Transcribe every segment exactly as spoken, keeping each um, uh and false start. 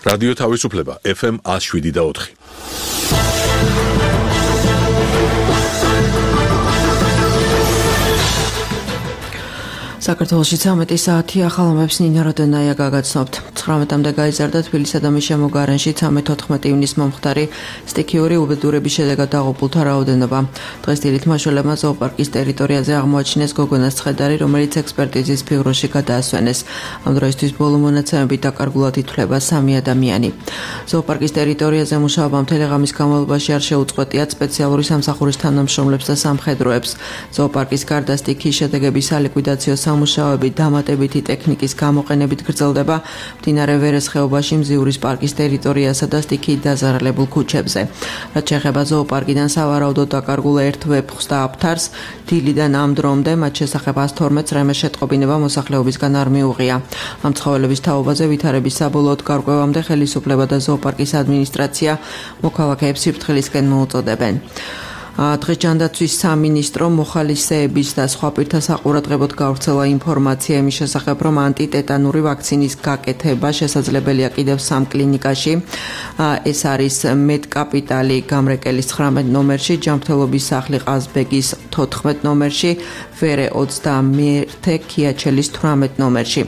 რადიო თავისუფლება ეფ ემ one oh seven და four. საქართველოში ცამეტი საათი ახალ ამბებს ნინა როდენაია გაგაცნობთ. ცხრამეტამდე გაიზარდა თბილისსა და მის შემოგარენში ცამეტ-ოთხმეტ ივნის მომხდარი სტიქიური უბედურების შედეგად დაღუპულთა რაოდენობა. დღეს დილით მაშველებმა ზოოპარკის ტერიტორიაზე აღმოაჩინეს გოგონას ცხედარი, რომელიც ექსპერტიზის ბიუროში გადაასვენეს. ამ დროისთვის ბოლო მონაცემებით დაკარგულად ითვლება სამი ადამიანი. ზოოპარკის ტერიტორიაზე მუშაობა მთელი ღამის განმავლობაში არ შეუწყვეტიათ სპეციალური სამსახურის თანამშრომლებს და სამხედროებს. ზოოპარკის გარდა სტიქიის შედეგების სალიკვიდაციო სამუშაოები დამატებითი ტექნიკის გამოყენებით გრძელდება მდინარე ვერეს ხეობაში, მზიურის პარკის ტერიტორიასა და სტიქიით დაზარალებულ ქუჩებზე. რაც შეეხება ზოოპარკიდან სავარაუდოდ დაკარგულ ერთ ვეფხვს და აფთარს, დილიდან ამ დრომდე მათ შესახებ one hundred twelve რემეს შეტყობინება მოსახლეობისგან არ მიუღია. ამ ცხოველების თაობაზე ვითარების საბოლოოდ გარკვევამდე ხელისუფლება და ზოოპარკის ადმინისტრაცია მოქალაქეებს სიფრთხილისკენ მოუწოდებენ. დღეს ჯანდაცვის სამინისტრო მოხალისეების და სხვა პირთა საყურადღებოდ გავრცელა ინფორმაცია იმის შესახებ, რომ ანტიტეტანური ვაქცინის გაკეთება შესაძლებელია კიდევ სამ კლინიკაში. ეს არის მეტკაპიტალი გამრეკელის ცხრამეტ ნომერში, ჯანმრთელობის სახლი ყაზბეგის თოთხმეტ ნომერში, ვერე ოცდამეერთე ქიაჩელის თვრამეტ ნომერში.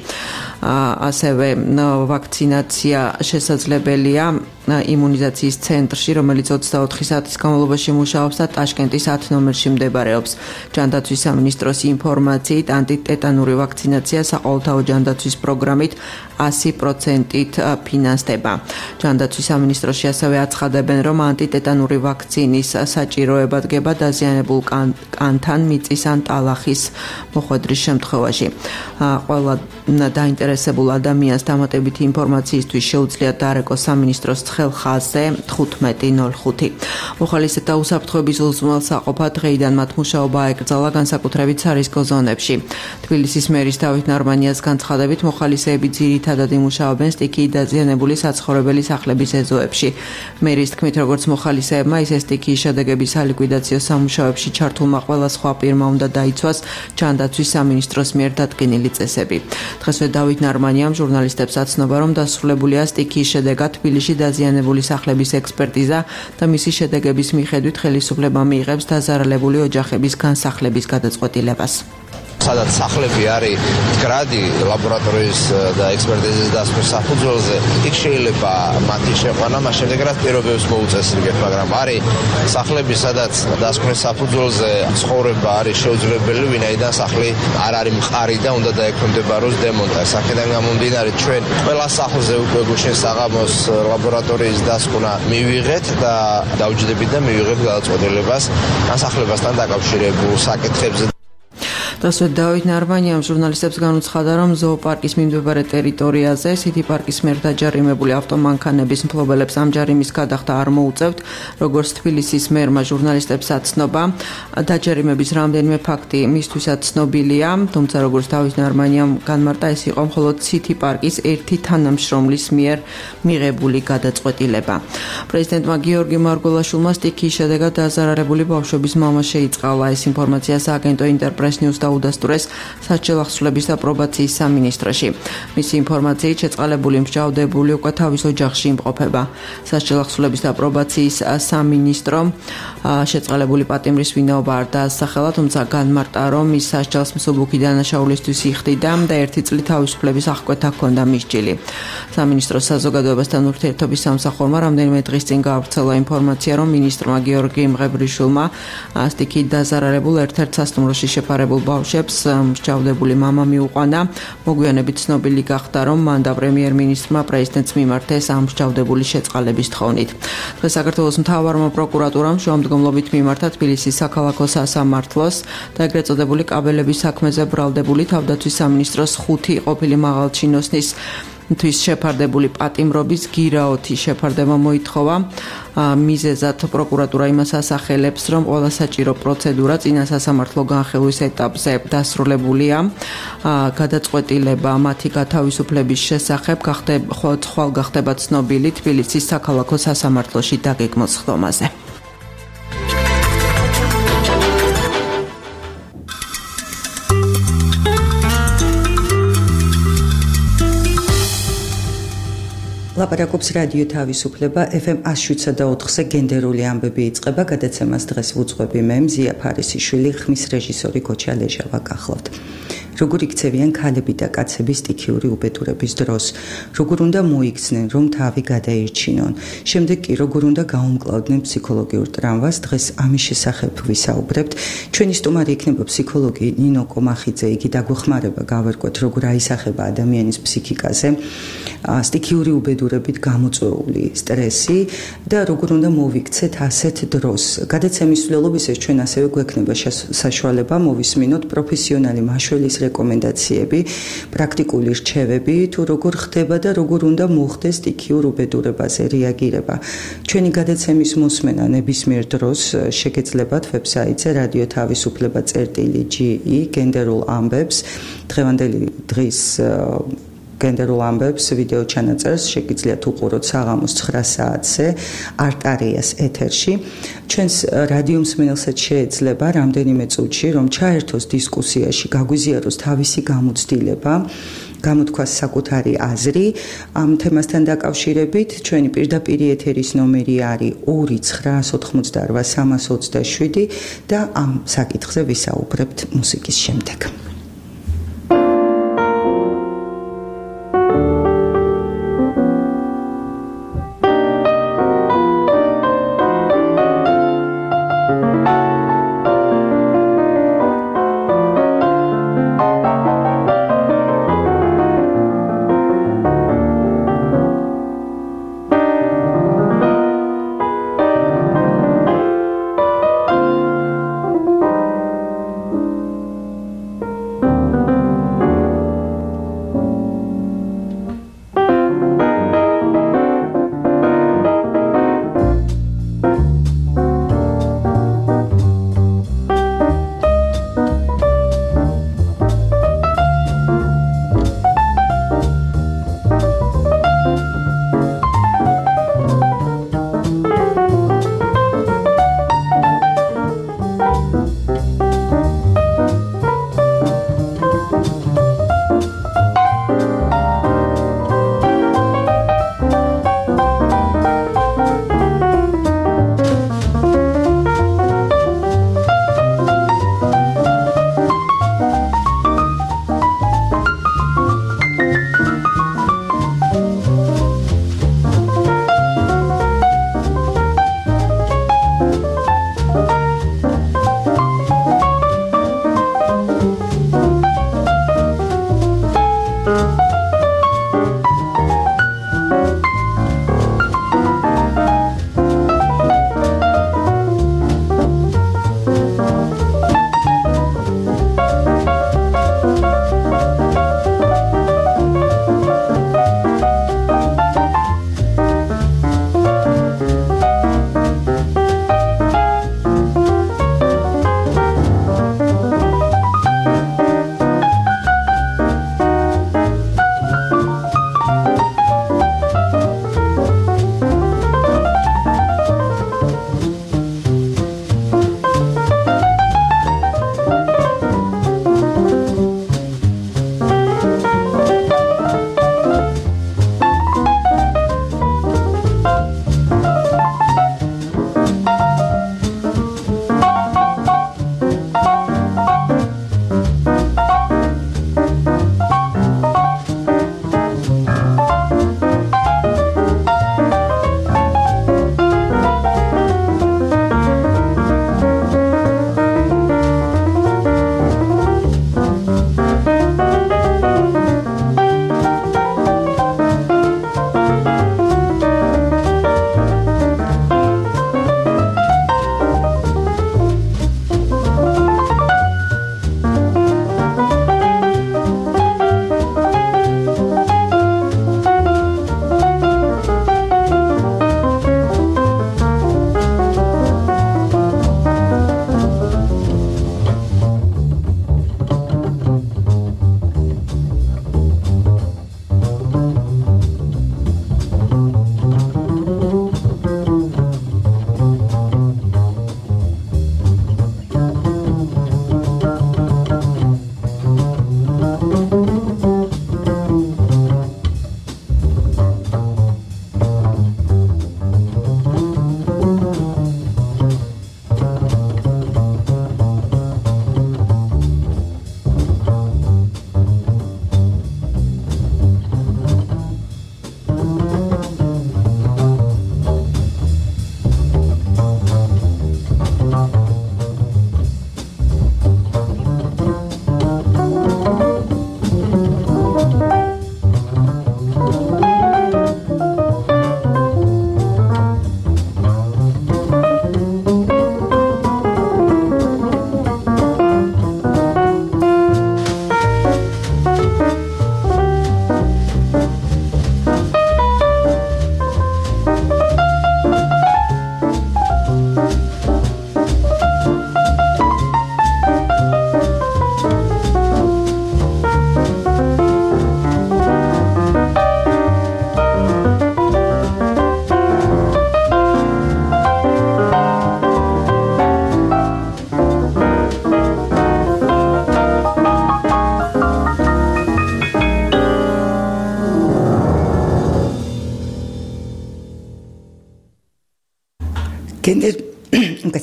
ასევე ვაქცინაცია შესაძლებელია იმუნიზაციის ცენტრში, რომელიც ოცდაოთხი საათის განმავლობაში მუშაობს და ტაშკენტის ათი ნომერში მდებარეობს. ჯანდაცვის სამინისტროს ინფორმაციით, ანტიტეტანური ვაქცინაცია საყოველთაო ჯანდაცვის პროგრამით one hundred percent-ით ფინანსდება. ჯანდაცვის სამინისტროში ასევე აცხადებენ, რომ ანტიტეტანური ვაქცინის საჭიროება დგება დაზიანებულ კანთან, მიწის ან ტალახის მოხვედრის შემთხვევაში. ყველა დაინტერესებულ ადამიანს დამატებითი ინფორმაციისთვის შეუძლია დაარეკოს სამინისტროს ხელხაზზე ხუთმეტი ნოლ ხუთი. მოხალისეთა უსაფრთხოების უზრუნველსაყოფად დღეიდან მათ მუშაობა აეკრძალა განსაკუთრებით სარისკო ზონებში. თბილისის მერის დავით ნარმანიას განცხადებით, მოხალისეები ძირითადად იმუშაობენ სტიქიით დაზიანებული საცხოვრებელი სახლების ეზოებში. მერის თქმით, როგორც მოხალისეებმა, ისე სტიქიის შედეგების სალიკვიდაციო სამუშაოებში ჩართულმა ყველა სხვა პირმა უნდა დაიცვას ჯანდაცვის სამინისტროს მიერ დადგენილი წესები. დღესვე დავით ნარმანიამ ჟურნალისტებს აცნობა, რომ დასრულებულია სტიქიის შედეგად თბილისში დაზიანებული სახლების ექსპერტიზა და მისი შედეგების მიხედვით ხელისუფლება მიიღებს დაზარალებული ოჯახების განსახლების გადაწყვეტილებას. სადაც სახლები არის მდგრადი ლაბორატორიის და ექსპერტიზის დასკვნის საფუძველზე, იქ შეიძლება მათი შეყვანა მას შემდეგ რაც პირობებს მოუწესრიგებთ, მაგრამ არის სახლები, სადაც დასკვნის საფუძველზე ცხოვრება არის შეუძლებელი, ვინაიდან სახლი არ არის მყარი და უნდა დაექვემდებაროს დემონტაჟს. აქედან გამომდინარე, ჩვენ ყველა სახლზე უკვე გუშინ საღამოს ლაბორატორიის დასკვნა მივიღეთ და დავჯდებით და მივიღებთ გადაწყვეტილებას განსახლებასთან დაკავშირებულ საკითხებზე. დღესვე დავით ნარმანიამ ჟურნალისტებს განუცხადა, რომ ზოოპარკის მიმდებარე ტერიტორიაზე სითი პარკის მიერ დაჯარიმებული ავტომანქანების მფლობელებს ამ ჯარიმის გადახდა არ მოუწევთ, როგორც თბილისის მერმა ჟურნალისტებს აცნობა. დაჯარიმების რამდენიმე ფაქტი მისთვისაც ცნობილია, თუმცა როგორც დავით ნარმანიამ განმარტა, ეს იყო მხოლოდ სითი პარკის ერთი თანამშრომლის მიერ მიღებული გადაწყვეტილება. პრეზიდენტმა გიორგი მარგველაშვილმა სტიქიის შედეგად დაზარალებული ბავშვების მამა შეიწყალა. ეს ინფორმაცია სააგენტო ინტერპრეს ნიუს დაუდასტურეს სასჯელახსნელების და პრობაციის სამინისტროში. მისი ინფორმაციით შეწყალებული მსჯავრდებული უკვე თავის ოჯახში იმყოფება. სასჯელახსნელების და პრობაციის სამინისტრო შეწყალებული პატიმრის ვინაობა არ დაასახელა, თუმცა განმარტა, რომ ის სასჯელს მსუბუქი დანაშაულისთვის იხდიდა და ერთი წლით თავისუფლების აღკვეთა ჰქონდა მისჯილი. სამინისტროს საზოგადოებასთან ურთიერთობის სამსახურმა რამდენიმე დღის წინ გაავრცელა ინფორმაცია, რომ მინისტრმა გიორგი იმღებრიშვილმა სტიქიით დაზარალებულ ერთ-ერთ სასტუმროში შეფარებულ ბავშვებს მსჯავრდებული მამა მიუყვანა. მოგვიანებით ცნობილი გახდა, რომ მან და პრემიერ-მინისტრმა პრეზიდენტს მიმართეს ამ მსჯავრდებული შეწყალების თხოვნით. დღეს საქართველოს მთავარმა პროკურატურამ შუამდგომლობით მიმართა თბილისის საქალაქო სასამართლოს და ეგრეთ წოდებული კაბელების საქმეზე ბრალდებული თავდაცვის სამინისტროს ხუთი ყოფილი მაღალჩინოსნის თვის შეფარდებული პატიმრობის გირაოთი შეფარდება მოითხოვა. მიზეზად პროკურატურა იმას ასახელებს, რომ ყველა საჭირო პროცედურა წინა სასამართლო განხილვის ეტაპზე დასრულებულია. გადაწყვეტილება მათი გათავისუფლების შესახებ ხვალ გახდება ცნობილი თბილისის საქალაქო სასამართლოში დაგეგმოს ხდომაზე. ლაპარაკობს რადიო თავისუფლება ეფ ემ one oh seven point four-ზე გენდერული ამბები იწყება, გადაცემას დღეს ვუძღვები მე მზია ფარისიშვილი, ხმის რეჟისორი გოჩა ლეჟავა გახლავთ. როგორ იქცევიან ქალები და კაცები სტიქიური უბედურების დროს, როგორ უნდა მოიქცნენ, რომ თავი გადაირჩინონ, შემდეგ კი როგორ უნდა გაუმკლავდნენ ფსიქოლოგიურ ტრამვას, დღეს ამის შესახებ ვისაუბრებთ. ჩვენი სტუმარი იქნება ფსიქოლოგი ნინო კომახიძე, იგი დაგვეხმარება გავერკვეთ, როგორ აისახება ადამიანის ფსიქიკაზე სტიქიური უბედურებით გამოწვეული სტრესი და როგორ უნდა მოვიქცეთ ასეთ დროს. გადაცემის მსვლელობისას ჩვენ ასევე გვექნება საშუალება მოვისმინოთ პროფესიონალი მაშველის რეკომენდაციები, პრაქტიკული რჩევები, თუ როგორ ხდება და როგორ უნდა მოხდეს სტიქიურ უბედურებაზე რეაგირება. ჩვენი გადაცემის მოსმენა ნებისმიერ დროს შეგეძლებათ ვებსაიტზე რადიო თავისუფლება წერტილი ჯი ი გენდერულ ამბებს. დღევანდელი დღის გენდერულ ამბებს ვიდეო ჩანაწერს შეგიძლიათ უყუროთ საღამოს ცხრა საათზე არტარიას ეთერში. ჩვენს რადიო მსმენელსაც შეეძლება რამდენიმე წუთში რომ ჩაერთოს დისკუსიაში, გაგვიზიაროს თავისი გამოცდილება, გამოთქვას საკუთარი აზრი ამ თემასთან დაკავშირებით. ჩვენი პირდაპირი ეთერის ნომერი არის ორი ცხრაას ოთხმოცდაორვა სამას ოცდაშვიდი და ამ საკითხზე ვისაუბრებთ მუსიკის შემდეგ.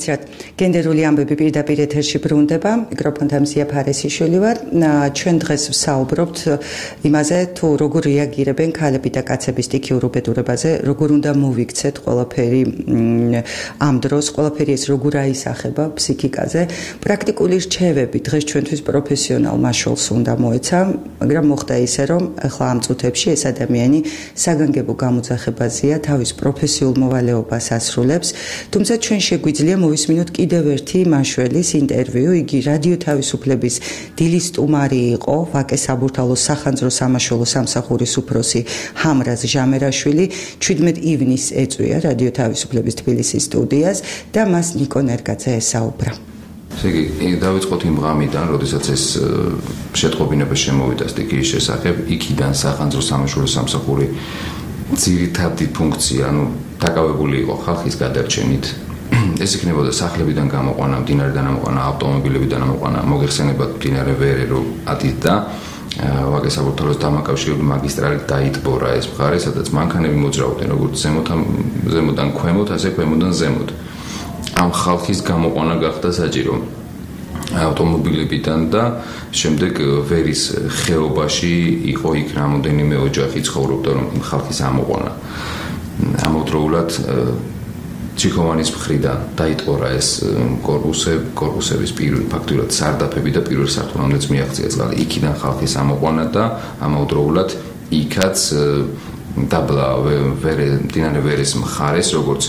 გულგანაცრად გენდერული ამბები პირდაპირ ეთერში ბრუნდება. მიკროფონთან მზია ფარესიშვილი ვარ. ჩვენ დღეს ვსაუბრობთ იმაზე, თუ როგორ რეაგირებენ ქალები და კაცები სტიქიურ უბედურებაზე, როგორ უნდა მოვიქცეთ ყველაფერი ამ დროს, ყველაფერი ეს როგორ აისახება ფსიქიკაზე. პრაქტიკული რჩევები დღეს ჩვენთვის პროფესიონალ მაშველს უნდა მოეცა, მაგრამ მოხდა ისე, რომ ახლა ამ წუთებში ეს ადამიანი საგანგებო გამოძახებაზეა, თავის პროფესიულ მოვალეობას ასრულებს. თუმცა ჩვენ შეგვიძლია მოვისმინოთ კიდევ ერთი მაშველის ინტერვიუ. იგი რადიო თავისუფლების დილის სტუმარი იყო, ვაკე საბურთალოს სახანძრო სამაშველო სამსახურის უფროსი ჰამრაზ ჟამერაშვილი. ჩვიდმეტ ივნისს ეწვია რადიო თავისუფლების თბილისის სტუდიას და მას ნიკო ნერგაძე ესაუბრა. იგი დავიწყოთ იმ ღამიდან, როდესაც ეს შეტყობინება შემოვიდა სტიქიის შესახებ, იქიდან სახანძრო სამაშველო სამსახური ძირითადი ფუნქცია, ანუ დაკავებული იყო ხალხის გადარჩენით. ეს იქნებოდა სახლებიდან გამოყვანა, მდინარიდან გამოყვანა, ავტომობილებიდან გამოყვანა, მოგეხსენებათ მდინარე ვერე რომ ატირდა, ვაკე საბურთალოს დამაკავშირებელი მაგისტრალით დაიტბორა ეს მხარე, სადაც მანქანები მოძრაობდნენ, როგორც ზემოდან ქვემოთ, ასე ქვემოდან ზემოთ. ამ ხალხის გამოყვანა გახდა საჭირო ავტომობილებიდან და შემდეგ ვერის ხეობაში იყო იქ რამოდენიმე ოჯახი ცხოვრობდა, რომ იმ ხალხის ამოყვანა. ამავდროულად ჩიქოვანის მხრიდან დაიტყორა ეს კორპუსები, კორპუსების პირველ ფაქტურად სარდაფები და პირველ სართულამდეც მიაღწია წყალი. იქიდან ხალხის ამოყვანა და ამავდროულად იქაც დაბლა ვერე მდინარე ვერეს მხარეს, როგორც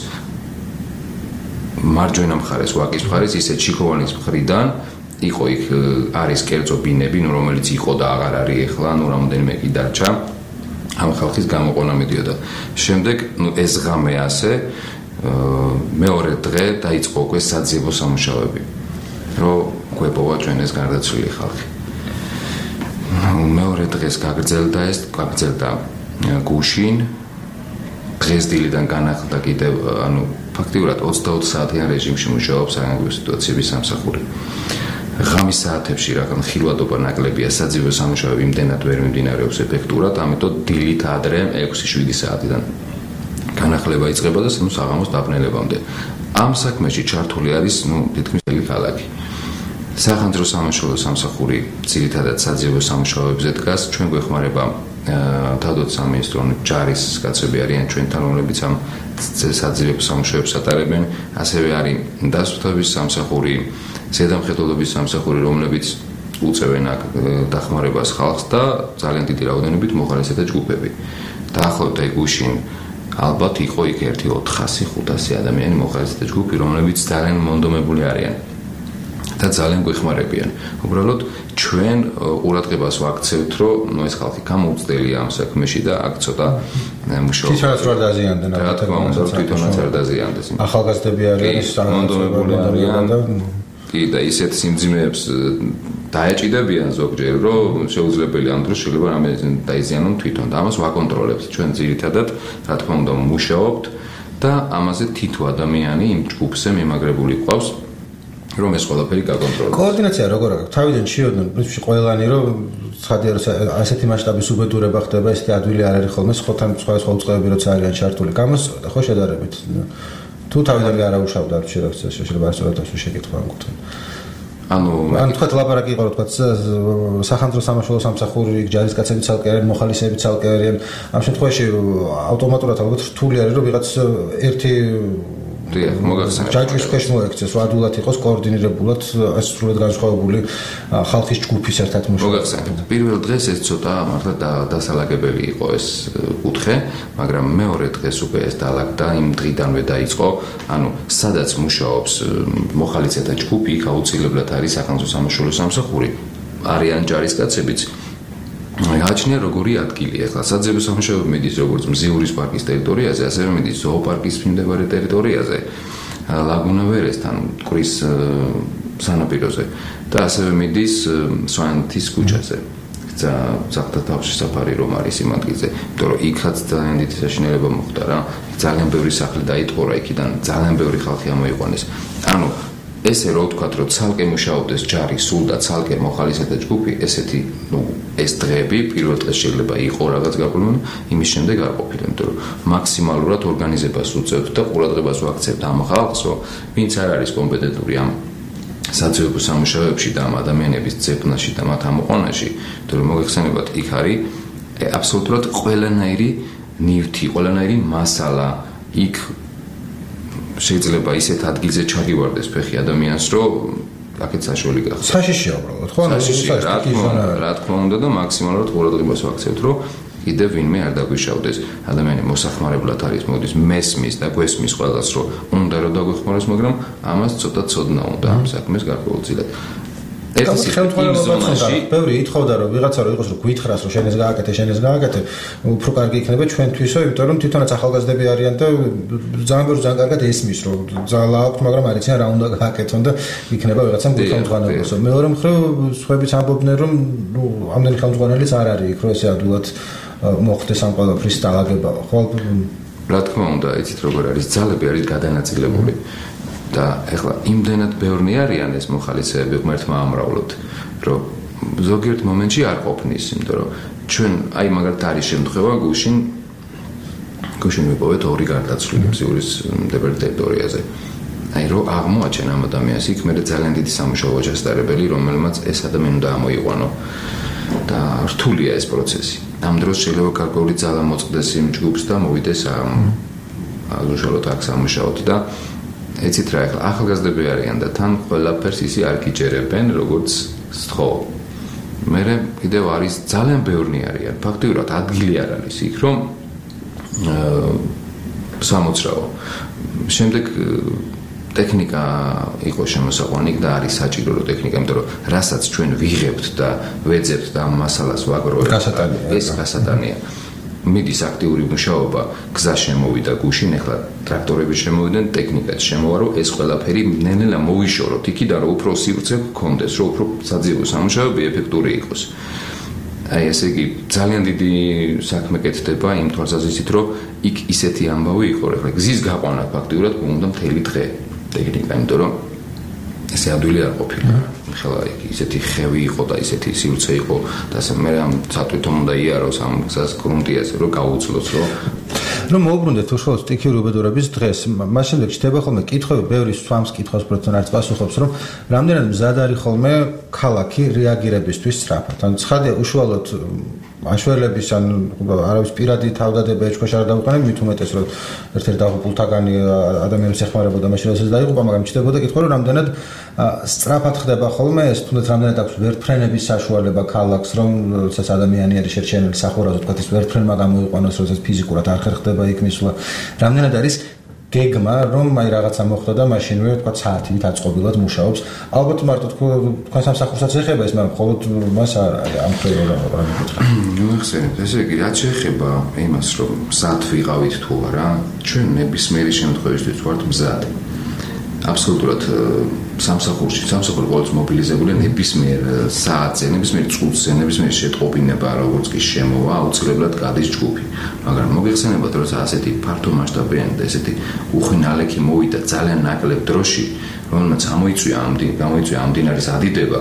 მარჯვენა მხარეს, ვაკის მხარეს, ისე ჩიქოვანის მხრიდან იყო იქ არის კერძო ბინები, რომელიც იყო და აღარ არის ახლა, ნუ რამოდენიმე კი დარჩა. ამ ხალხის გამოყვანა მიდიოდა. შემდეგ, ნუ ეს ღამე ასე მეორე დღე დაიწყო უკვე საძიებო სამუშაოები, რომ გვეპოვა ჩვენ ეს გარდაცვლილი ხალხი. მეორე დღეს გაგრძელდა ეს, გაგრძელდა გუშინ. დღეს დილიდან განახლდა კიდევ, ანუ ფაქტიურად ოცდაოთხ საათიან რეჟიმში მუშაობს საგანგებო სიტუაციების სამსახური. ღამის საათებში რადგან ხილვადობა ნაკლებია, საძიებო სამუშაოები იმდენად ვერ მიმდინარეობს ეფექტურად, ამიტომ დილით ადრე ექვსი შვიდი საათიდან განახლება იწყება და საღამოს დაბნელებამდე. ამ საქმეში ჩართული არის, ნუ თითქმის მთელი ქალაქი. სახანძრო სამაშველო სამსახური ძირითადად საძიებო სამუშაოებზე დგას, ჩვენ გვეხმარება თავდაცვის სამინისტრო, ჯარის კაცები არიან ჩვენთან, რომლებიც ამ საძიებო სამუშაოებს ატარებენ, ასევე არის დასვთების სამსახური, ზედამხედველობის სამსახური, რომლებიც უწევენ აქ დახმარებას ხალხს და ძალიან დიდი რაოდენობით მოხალისეთა ჯგუფები. დაახლოებით გუშინ ალბათ იყო იქ ერთი ოთხასი ხუთასი ადამიანი მოხალისეთა ჯგუფი, რომლებიც ძალიან მონდომებული არიან და ძალიან გვეხმარებიან. უბრალოდ ჩვენ ყურადღებას ვაქცევთ, რომ ნუ ეს ხალხი გამოუცდელია ამ საქმეში და აქ ცოტა მუშაობა. თვითონაც არ დაზიანდნენ, რა თქმა უნდა, თვითონაც არ დაზიანდეს. ახალგაზრდები არიან, მონდომებული არიან და კი და ისეთ სიმძიმეებს დაეჭიდებიან ზოგჯერ, რომ შეუძლებელი ამ დროს შეიძლება რამე დაიზიანონ თვითონ და ამას ვაკონტროლებთ. ჩვენ ძირითადად, რა თქმა უნდა, მუშაობთ და ამაზე თითო ადამიანი იმ ჯგუფზე მიმაგრებული ყავს, რომ ეს ყველაფერი გაკონტროლდეს. კოორდინაცია როგორ აქვს? თავიდან შიოდნენ, პრინციპში ყველანი რომ ცხადია რომ ასეთი მასშტაბის უბედურება ხდება, ესეთი ადვილი არ არის ხოლმე, სხვათან სხვადასხვა უწყებები როცა არიან ჩართული. გამოს ხო შედარებით. თუ თავიდან არ აუშავდა რჩევებს, შეიძლება ასწორად ასე შეკითხვა ამ კუთხით. ანუ ან თქვა ლაპარაკი იყო რომ თქვა სახანძრო სამაშველო სამსახური, ჯარის კაცები ცალკე არიან, მოხალისეები ცალკე არიან. ამ შემთხვევაში ავტომატურად ალბათ რთული არის რომ ვიღაც ერთი ჯაჭვის ქვეშ მოექცეს, რომ ადვილად იყოს კოორდინირებულად ეს სრულად განსხვავებული ხალხის ჯგუფის ერთად მუშაობა. მოგახსენებთ, პირველ დღეს ეს ცოტა მართლა დასალაგებელი იყო ეს კუთხე, მაგრამ მეორე დღეს უკვე ეს დაალაგდა, იმ დღიდანვე დაიწყო, ანუ სადაც მუშაობს მოხალისეთა ჯგუფი, იქ აუცილებლად არის სახანძრო სამაშველო სამსახური, არიან ჯარის კაცებიც. გააჩნია როგორი ადგილია. ახლა საძიებო სამუშაოები მიდის როგორც მზიურის პარკის ტერიტორიაზე, ასევე მიდის ზოოპარკის მიმდებარე ტერიტორიაზე, ლაგუნა ვერესთან, მტკვრის სანაპიროზე და ასევე მიდის სვანეთის ქუჩაზე. ძაღლთა თავში საფარი რომ არის იმ ადგილზე, იმიტომ რომ იქაც ძალიან დიდი საშინელება მოხდა რა. ძალიან ბევრი სახლი დაიტყორა იქიდან, ძალიან ბევრი ხალხი ამოიყვანეს. ანუ ესე რო ვთქვათ, რომ ცალკე მუშაობდეს ჯარი, სულ და ცალკე მოხალისეთა ჯგუფი, ესეთი, ну, ეს დღეები პირველ დღეს შეიძლება იყო რაღაც გაკვლევი, იმის შემდეგ არ ყოფილა, იმიტომ რომ მაქსიმალურად ორგანიზებას უწევთ და ყურადღებას ვაქცევთ ამ ხალხს, რომ ვინც არ არის კომპეტენტური ამ საძიებო სამუშაოებში და ამ ადამიანების ძებნაში და მათ ამოყვანაში, იმიტომ რომ მოგეხსენებათ, იქ არის აბსოლუტურად ყველანაირი ნივთი, ყველანაირი მასალა, იქ შეიძლება ისეთ ადგილზე ჩაგივარდეს ფეხი ადამიანს, რომ აქეთ საშუალი გახდეს. საშიშია უბრალოდ, ხო? რა თქმა უნდა და მაქსიმალურად ყურადღებას ვაქცევთ, რომ კიდევ ვინმე არ დაგვიშავდეს. ადამიანი მოსახმარებლად არის, მოდის მესმის და გვესმის ყველას, რომ უნდა რომ დაგვეხმაროს, მაგრამ ამას ცოტა ცოდნა უნდა ამ საქმეს გარკვეულწილად. ეს ხელმძღვანელობაში ბევრი ითხოვდა რომ ვიღაცა რო იყოს რომ გვითხრას რომ შენ ეს გააკეთე, შენ ეს გააკეთე, უფრო კარგი იქნება ჩვენთვისო, იმიტომ რომ თვითონაც ახალგაზრდები არიან და ძალიან ბევრი ძალიან კარგად ესმის რომ ძალა აქვთ, მაგრამ არ იციან რა უნდა გააკეთონ და იქნება ვიღაცამ ხელმძღვანელოსო. მეორე მხრივ სხვაებიც ამბობდნენ რომ ნუ ამდენი ხელმძღვანელიც არ არის იქ რომ ესე ადვილად მოხდეს ამ ყველაფრის დალაგება, ხო? რა თქმა უნდა, იცით როგორ არის, ძალები არის გადანაწილებული. და ეხლა იმდენად ბევრი არიან ეს მოხალისეები ღმერთმა ამრავლოთ, რომ ზოგიერთ მომენტში არ ყოფნის, იმიტომ რომ ჩვენ აი მაგალითად არის შემთხვევა გუშინ გუშინ მიპოვეთ ორი გარდაცვლილი მზიურის მდებარე ტერიტორიაზე. აი რომ აღმოაჩენ ამ ადამიანს იქ მე ძალიან დიდი სამუშაო ჩასტარებელი, რომელმაც ეს ადამიანი უნდა ამოიყვანო და რთულია ეს პროცესი. ამ დროს შეიძლება გარკვეული ძალა მოწყდეს იმ ჯგუფს და მოვიდეს ამ უშუალოდ აქ სამუშაოდ და ეცით რა ახლა ახალგაზრდები არიან და თან ყველაფერს ისი არ გიჯერებენ როგორც სთხოვ. მე კიდევ არის ძალიან ბევრი არიან. ფაქტიურად ადგილი არ არის იქ რომ სამოცრაო. შემდეგ ტექნიკა იყო შემოსაყვანი და არის საჭირო რომ ტექნიკა, იმიტომ რომ რასაც ჩვენ ვიღებთ და ვეძებთ და ამ მასალას ვაგროვებთ, ეს გასატანია. მიდის აქტიური მუშაობა, გზა შემოვიდა გუშინ, ეხლა ტრაქტორები შემოვიდნენ, ტექნიკაც შემოვა, რომ ეს ყველაფერი ნელ-ნელა მოვიშოროთ იქიდან, რომ უფრო სივრცე გქონდეს, რომ უფრო საძიებო სამუშაოები ეფექტური იყოს. აი ესე იგი ძალიან დიდი საქმე კეთდება იმ თვალსაზრისით, რომ იქ ისეთი ამბავი იყო, რომ ეხლა გზის გაყვანა ფაქტიურად უნდა მთელი დღე ტექნიკა, იმიტომ რომ ესე ადვილი არ ყოფილა. ხლა ისეთი ხევი იყო და ისეთი სივრცე იყო და მე ამ სათვითომ უნდა იაროს ამ გზას გრუნტიაზე რომ გაუძლოს რომ რომ მოუბრუნდეთ უშუალოდ სტიქიური უბედურების დღეს, მას შემდეგ ჩდება ხოლმე კითხვები, ბევრი swams კითხავს პროცენტ არც პასუხობს, რომ რამდენად მზად არის ხოლმე ქალაქი რეაგირებისთვის სწრაფად. ან ცხადია უშუალოდ აშველების ან არავის პირადი თავდადება ეჭქვეშ არ დავუყენებ, მით უმეტეს რომ ერთ-ერთ დაღუპულთაგანი ადამიანებს ეხმარებოდა, მაშინ როდესაც დაიღუპა, მაგრამ ჩდებოდა კითხვა, რომ რამდენად სწრაფად ხდება ხოლმე ეს, თუნდაც რამდენად აქვს ვერტფრენების საშუალება ქალაქს, რომ როდესაც ადამიანი არის შერჩენილი სახურავზე, თქვა ის ვერტფრენმა გამოიყვანოს, როდესაც ფიზიკურად არ ხერხდება იქ მისვლა. რამდენად არის გეგმა, რომ აი რაღაცა მოხდა და მაშინვე თქვა საათით აწყობილად მუშაობს. ალბათ მარტო თქვენ სამსახურსაც ეხება ეს, მაგრამ მხოლოდ მას არ არის ამ ხელო რა მეკითხა. ნუ ახსენეთ, ესე იგი რაც ეხება იმას, რომ მზად ვიყავით თუ არა, ჩვენ ნებისმიერი შემთხვევისთვის ვართ მზად. აბსოლუტურად სამსახურში, სამსახური ყოველთვის მობილიზებულია ნებისმიერ საათზე, ნებისმიერ წუთზე, ნებისმიერ შეტყობინება, როგორც კი შემოვა, აუცილებლად გადის ჯგუფი. მაგრამ მოგეხსენებათ, რომ ასეთი ფართო მასშტაბიანი და ესეთი უხინალექი მოვიდა ძალიან ნაკლებ დროში, რომელმაც ამოიწვია ამ გამოიწვია ამ დინარის ადიდება.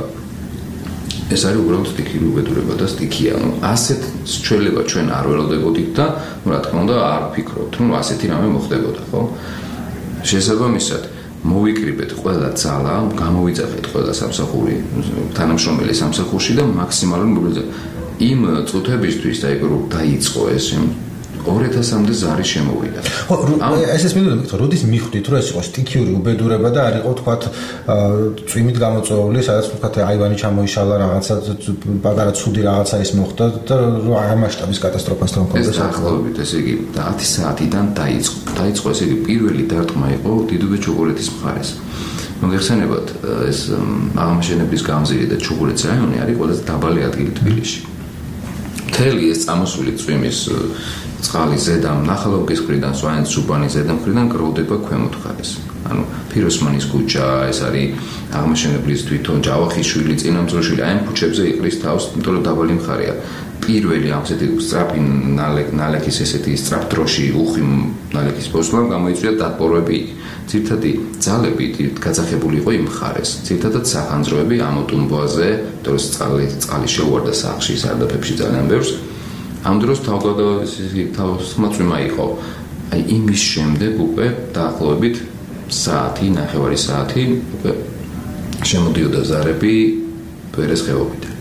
ეს არის უბრალოდ სტიქიური უბედურება და სტიქია. ნუ ასეთ სჩველება ჩვენ არ ველოდებოდით და ნუ რა თქმა უნდა არ ვფიქრობთ, რომ ასეთი რამე მოხდებოდა, ხო? შესაბამისად მოვიკრიბეთ ყველა ძალა, გამოვიძახეთ ყველა სამსახური, თანამშრომელი სამსახურში და მაქსიმალური მობილიზაცია. იმ წუთებისთვის და ეგ რომ დაიწყო ეს ორი ათასამდე ზარი შემოვიდა. ხო, ეს ეს მინდოდა მეკითხა, როდის მიხვდით, რომ ეს იყო სტიქიური უბედურება და არ იყო თქვათ წვიმით გამოწვეული, სადაც თქვათ აივანი ჩამოიშალა, რაღაცა პატარა ცუდი რაღაცა ის მოხდა და ამ მასშტაბის კატასტროფასთან მქონდა. ეს ახლობით, ესე იგი, ათი საათიდან დაიწყო. დაიწყო, ესე იგი, პირველი დარტყმა იყო დიდუბე ჩუღურეთის მხარეს. მოგეხსენებათ, ეს აღმაშენებლის გამზირი და ჩუღურეთის რაიონი არის ყველაზე დაბალი ადგილი თბილისში. მთელი ეს წამოსული წვიმის წყალი ზედამ ნახალოვკის მხრიდან, სვანეთის უბანის ზედამ მხრიდან გროვდება ქვემოთ მხარეს. ანუ ფიროსმანის ქუჩა, ეს არის აღმაშენებლის თვითონ ჯავახიშვილი, წინამძღვრიშვილი, აი ამ ქუჩებზე იყრის თავს, იმიტომ რომ დაბალი მხარეა. პირველი ასეთი სწრაფი ნალექის ესეთი სწრაფ დროში უხი ნალექის პოსტლამ გამოიწვია დატბორვები. ძირითადი ძალები გაძახებული იყო იმ მხარეს. ძირითადად სახანძროები ამოტუმბოაზე, თორე წყალი წყალი შეუვარდა სახლში, სარდაფებში ძალიან ბევრს. ამ დროს თავმოწვიმა იყო. აი იმის შემდეგ უკვე დაახლოებით საათი, ნახევარი საათი უკვე შემოდიოდა ზარები ვერეს ხეობიდან.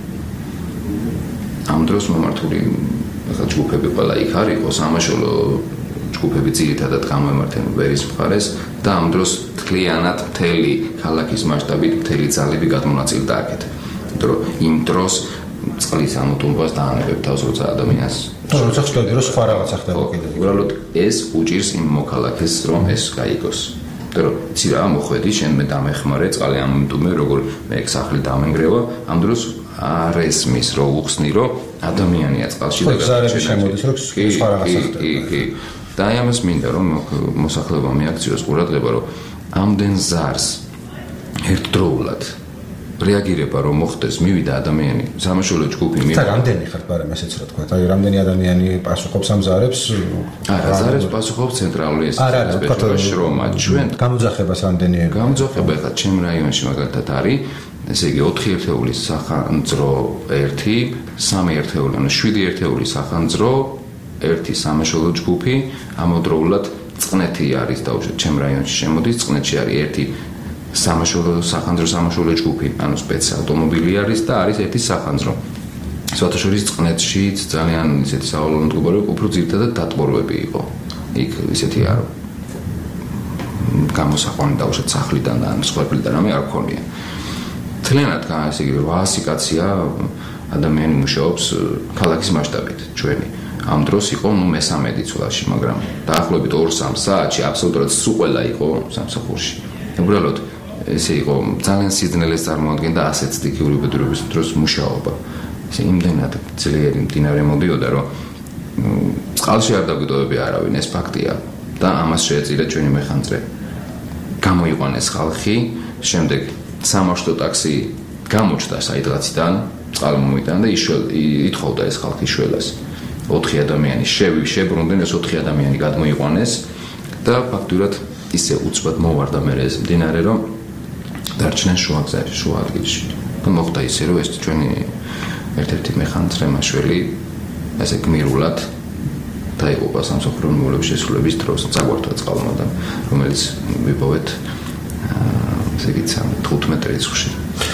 ამ დროს მომართული ახლა ჯგუფები ყველა იქ არ იყო, სამაშველო ჯგუფები ძირითადად გამოემართნენ ვერის მხარეს და ამ დროს თლიანად მთელი ქალაქის მასშტაბით მთელი ძალები გადმონაწილდა აქეთ. იმიტომ რომ იმ დროს წყლის ამოტუმბას დაანებებ თავს როცა ადამიანს როცა ხდება რომ სხვა რაღაცა ხდება კიდევ. უბრალოდ ეს უჭირს იმ მოქალაქეს რომ ეს გაიგოს. იმიტომ რომ იცი რა მოხვედი შენ მე დამეხმარე წყალი ამოტუმე როგორ მე სახლი დამენგრევა ამ დროს არ ესმის რომ უხსნი რომ ადამიანია წყალში და ზარები შემოდის რომ სხვა რაღაცა ხდება. კი კი და ამას მინდა რომ მოსახლეობა მიაქციოს ყურადღება რომ ამდენ ზარს ერთდროულად რეაგირება რომ მოხდეს მივიდა ადამიანი სამაშველო ჯგუფი მივიდა. და რამდენი ხართ მაგრამ ესეც რა თქვა. აი რამდენი ადამიანი პასუხობს ამ ზარებს? არა, ზარებს პასუხობს ცენტრალური ეს შრომა ჩვენ გამოძახებას რამდენი გამოძახება ხა ჩემ რაიონში მაგალითად არის ესე იგი ოთხი ერთეულის სახანძრო ერთი, სამი ერთეული, ანუ შვიდი ერთეული სახანძრო, ერთი სამაშველო ჯგუფი, ამავდროულად წყნეთი არის დაუშვათ ჩემ რაიონში შემოდის, წყნეთში არის ერთი სამაშველო სახანძრო სამაშველო ჯგუფი, ანუ სპეციალ ავტომობილი არის და არის ერთი სახანძრო. სვათაშორის წყნეთში ძალიან ისეთი საავადმყოფო მდგომარეობა უფრო ძირითადად დატბორვები იყო. იქ ისეთი არ გამოსაყვანი დაუშვათ სახლიდან და სხვაებიდან რამე არ ქონია. თლიანად ესე იგი რვაასი კაცია ადამიანი მუშაობს ქალაქის მასშტაბით ჩვენი. ამ დროს იყო ნუ მესამედი ცვლაში, მაგრამ დაახლოებით ორ-სამ საათში აბსოლუტურად სულ ყველა იყო სამსახურში. უბრალოდ ესე იყო ძალიან სიძნელეს წარმოადგენდა ასეთ სტიქიური უბედურების დროს მუშაობა. ესე იმდენად ძლიერი მდინარე მოდიოდა, რომ წყალში არ დაგვიტოვებია არავინ, ეს ფაქტია და ამას შეეწირა ჩვენი მეხანძრე. გამოიყვანეს ხალხი, შემდეგ სამაშტო ტაქსი გამოჩნდა საიდღაციდან, წყალი მომიტანა და ითხოვდა ეს ხალხი შველას. ოთხი ადამიანი შევი შებრუნდნენ, ეს ოთხი ადამიანი გადმოიყვანეს და ფაქტურად ისე უცბად მოვარდა მე ეს მდინარე, რომ დარჩნენ შუა გზაში, შუა ადგილში. და მოხდა ისე, რომ ეს ჩვენი ერთ-ერთი მეხანძრე მაშველი ესე გმირულად დაიღუპა სამსახურო მიმართულების შესრულების დროს, წაგვართვა წყალმოდან, რომელიც ვიპოვეთ ესე იგი თხუთმეტ რიცხვში.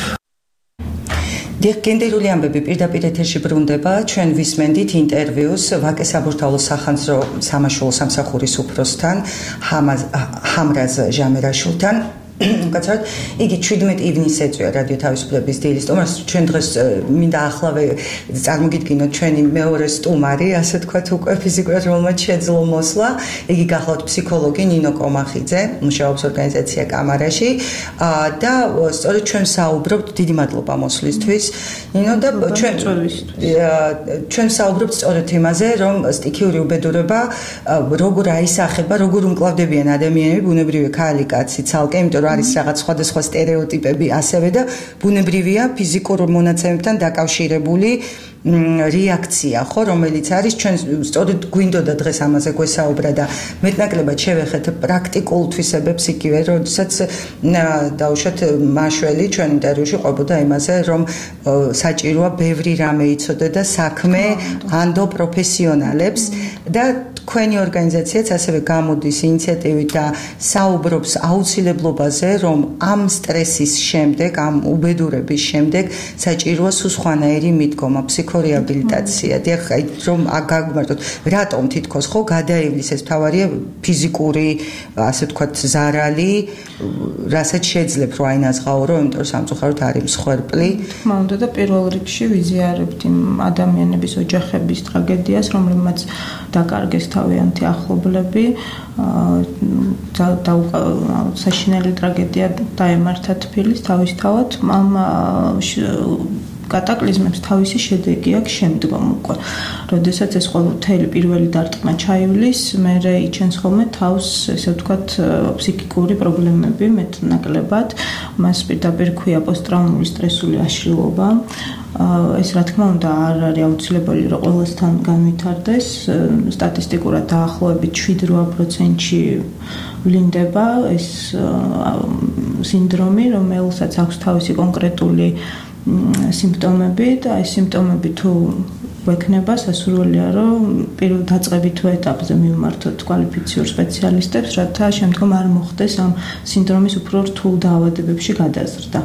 გენდერული ამბები პირდაპირ ეთერში ბრუნდება. ჩვენ ვისმენდით ინტერვიუს ვაკე საბურთალოს სახანძრო სამაშველო სამსახურის უფროსთან ჰამრაზ ჟამერაშვილთან. კაცად, იგი შვიდმეტი ივნისს ეწვია რადიო თავისუფლების დილის სტუმარს. ჩვენ დღეს მინდა ახლავე წარმოგიდგინოთ ჩვენი მეორე სტუმარი, ასე თქვათ, უკვე ფიზიკურად რომელმაც შეძლო მოსვლა. იგი გახლავთ ფსიქოლოგი ნინო კომახიძე, მუშაობს ორგანიზაცია კამარაში და სწორედ ჩვენ საუბრობთ, დიდი მადლობა მოსვლისთვის. ნინო და ჩვენ ჩვენ საუბრობთ სწორედ იმაზე, რომ სტიქიური უბედურება როგორ აისახება, როგორ უმკლავდებიან ადამიანები, ბუნებრივი ქალი, კაცი, ცალკე, იმიტომ არის რაღაც სხვადასხვა სტერეოტიპები ასევე და ბუნებრივია ფიზიკურ მონაცემებთან დაკავშირებული რეაქცია, ხო, რომელიც არის ჩვენ სწორედ გვინდოდა დღეს ამაზე გვესაუბრა და მეტნაკლებად შევეხეთ პრაქტიკულ თვისებებს იგივე, როდესაც დაუშვათ მაშველი ჩვენ ინტერვიუში ყვებოდა იმაზე, რომ საჭიროა ბევრი რამე იცოდე და საქმე ანდო პროფესიონალებს და თქვენი ორგანიზაციაც ასევე გამოდის ინიციატივით და საუბრობს აუცილებლობაზე, რომ ამ სტრესის შემდეგ, ამ უბედურების შემდეგ საჭიროა სულ სხვანაირი მიდგომა, ფსიქორეაბილიტაცია. დიახ, აი რომ გაგმართოთ, რატომ თითქოს ხო გადაივლის ეს თავარია ფიზიკური, ასე ვთქვათ, ზარალი, რასაც შეძლებ რო აინაზღაურო, იმიტომ რომ სამწუხაროდ არის მსხვერპლი. თქმა უნდა და პირველ რიგში ვიზიარებთ იმ ადამიანების ოჯახების ტრაგედიას, რომლებმაც დაკარგეს თავიანთი ახლობლები, და საშინელი ტრაგედია დაემართა თბილის თავისთავად, ამ კატაკლიზმებს თავისი შედეგი აქვს შემდგომ უკვე. როდესაც ეს ყოველი პირველი დარტყმა ჩაივლის, მერე იჩენს ხოლმე თავს, ესე ვთქვათ, ფსიქიკური პრობლემები მეტნაკლებად, მას პირდაპირ ქვია პოსტტრაუმული სტრესული აშლილობა. ეს რა თქმა უნდა არ არის აუცილებელი რომ ყველასთან განვითარდეს. სტატისტიკურად დაახლოებით შვიდ-რვა პროცენტში ვლინდება ეს სინდრომი, რომელსაც აქვს თავისი კონკრეტული სიმპტომები და ეს სიმპტომები თუ გვექნება, სასურველია რომ პირველ დაწყებითი ეტაპზე მივმართოთ კვალიფიციურ სპეციალისტებს, რათა შემდგომ არ მოხდეს ამ სინდრომის უფრო რთულ დაავადებებში გადაზრდა.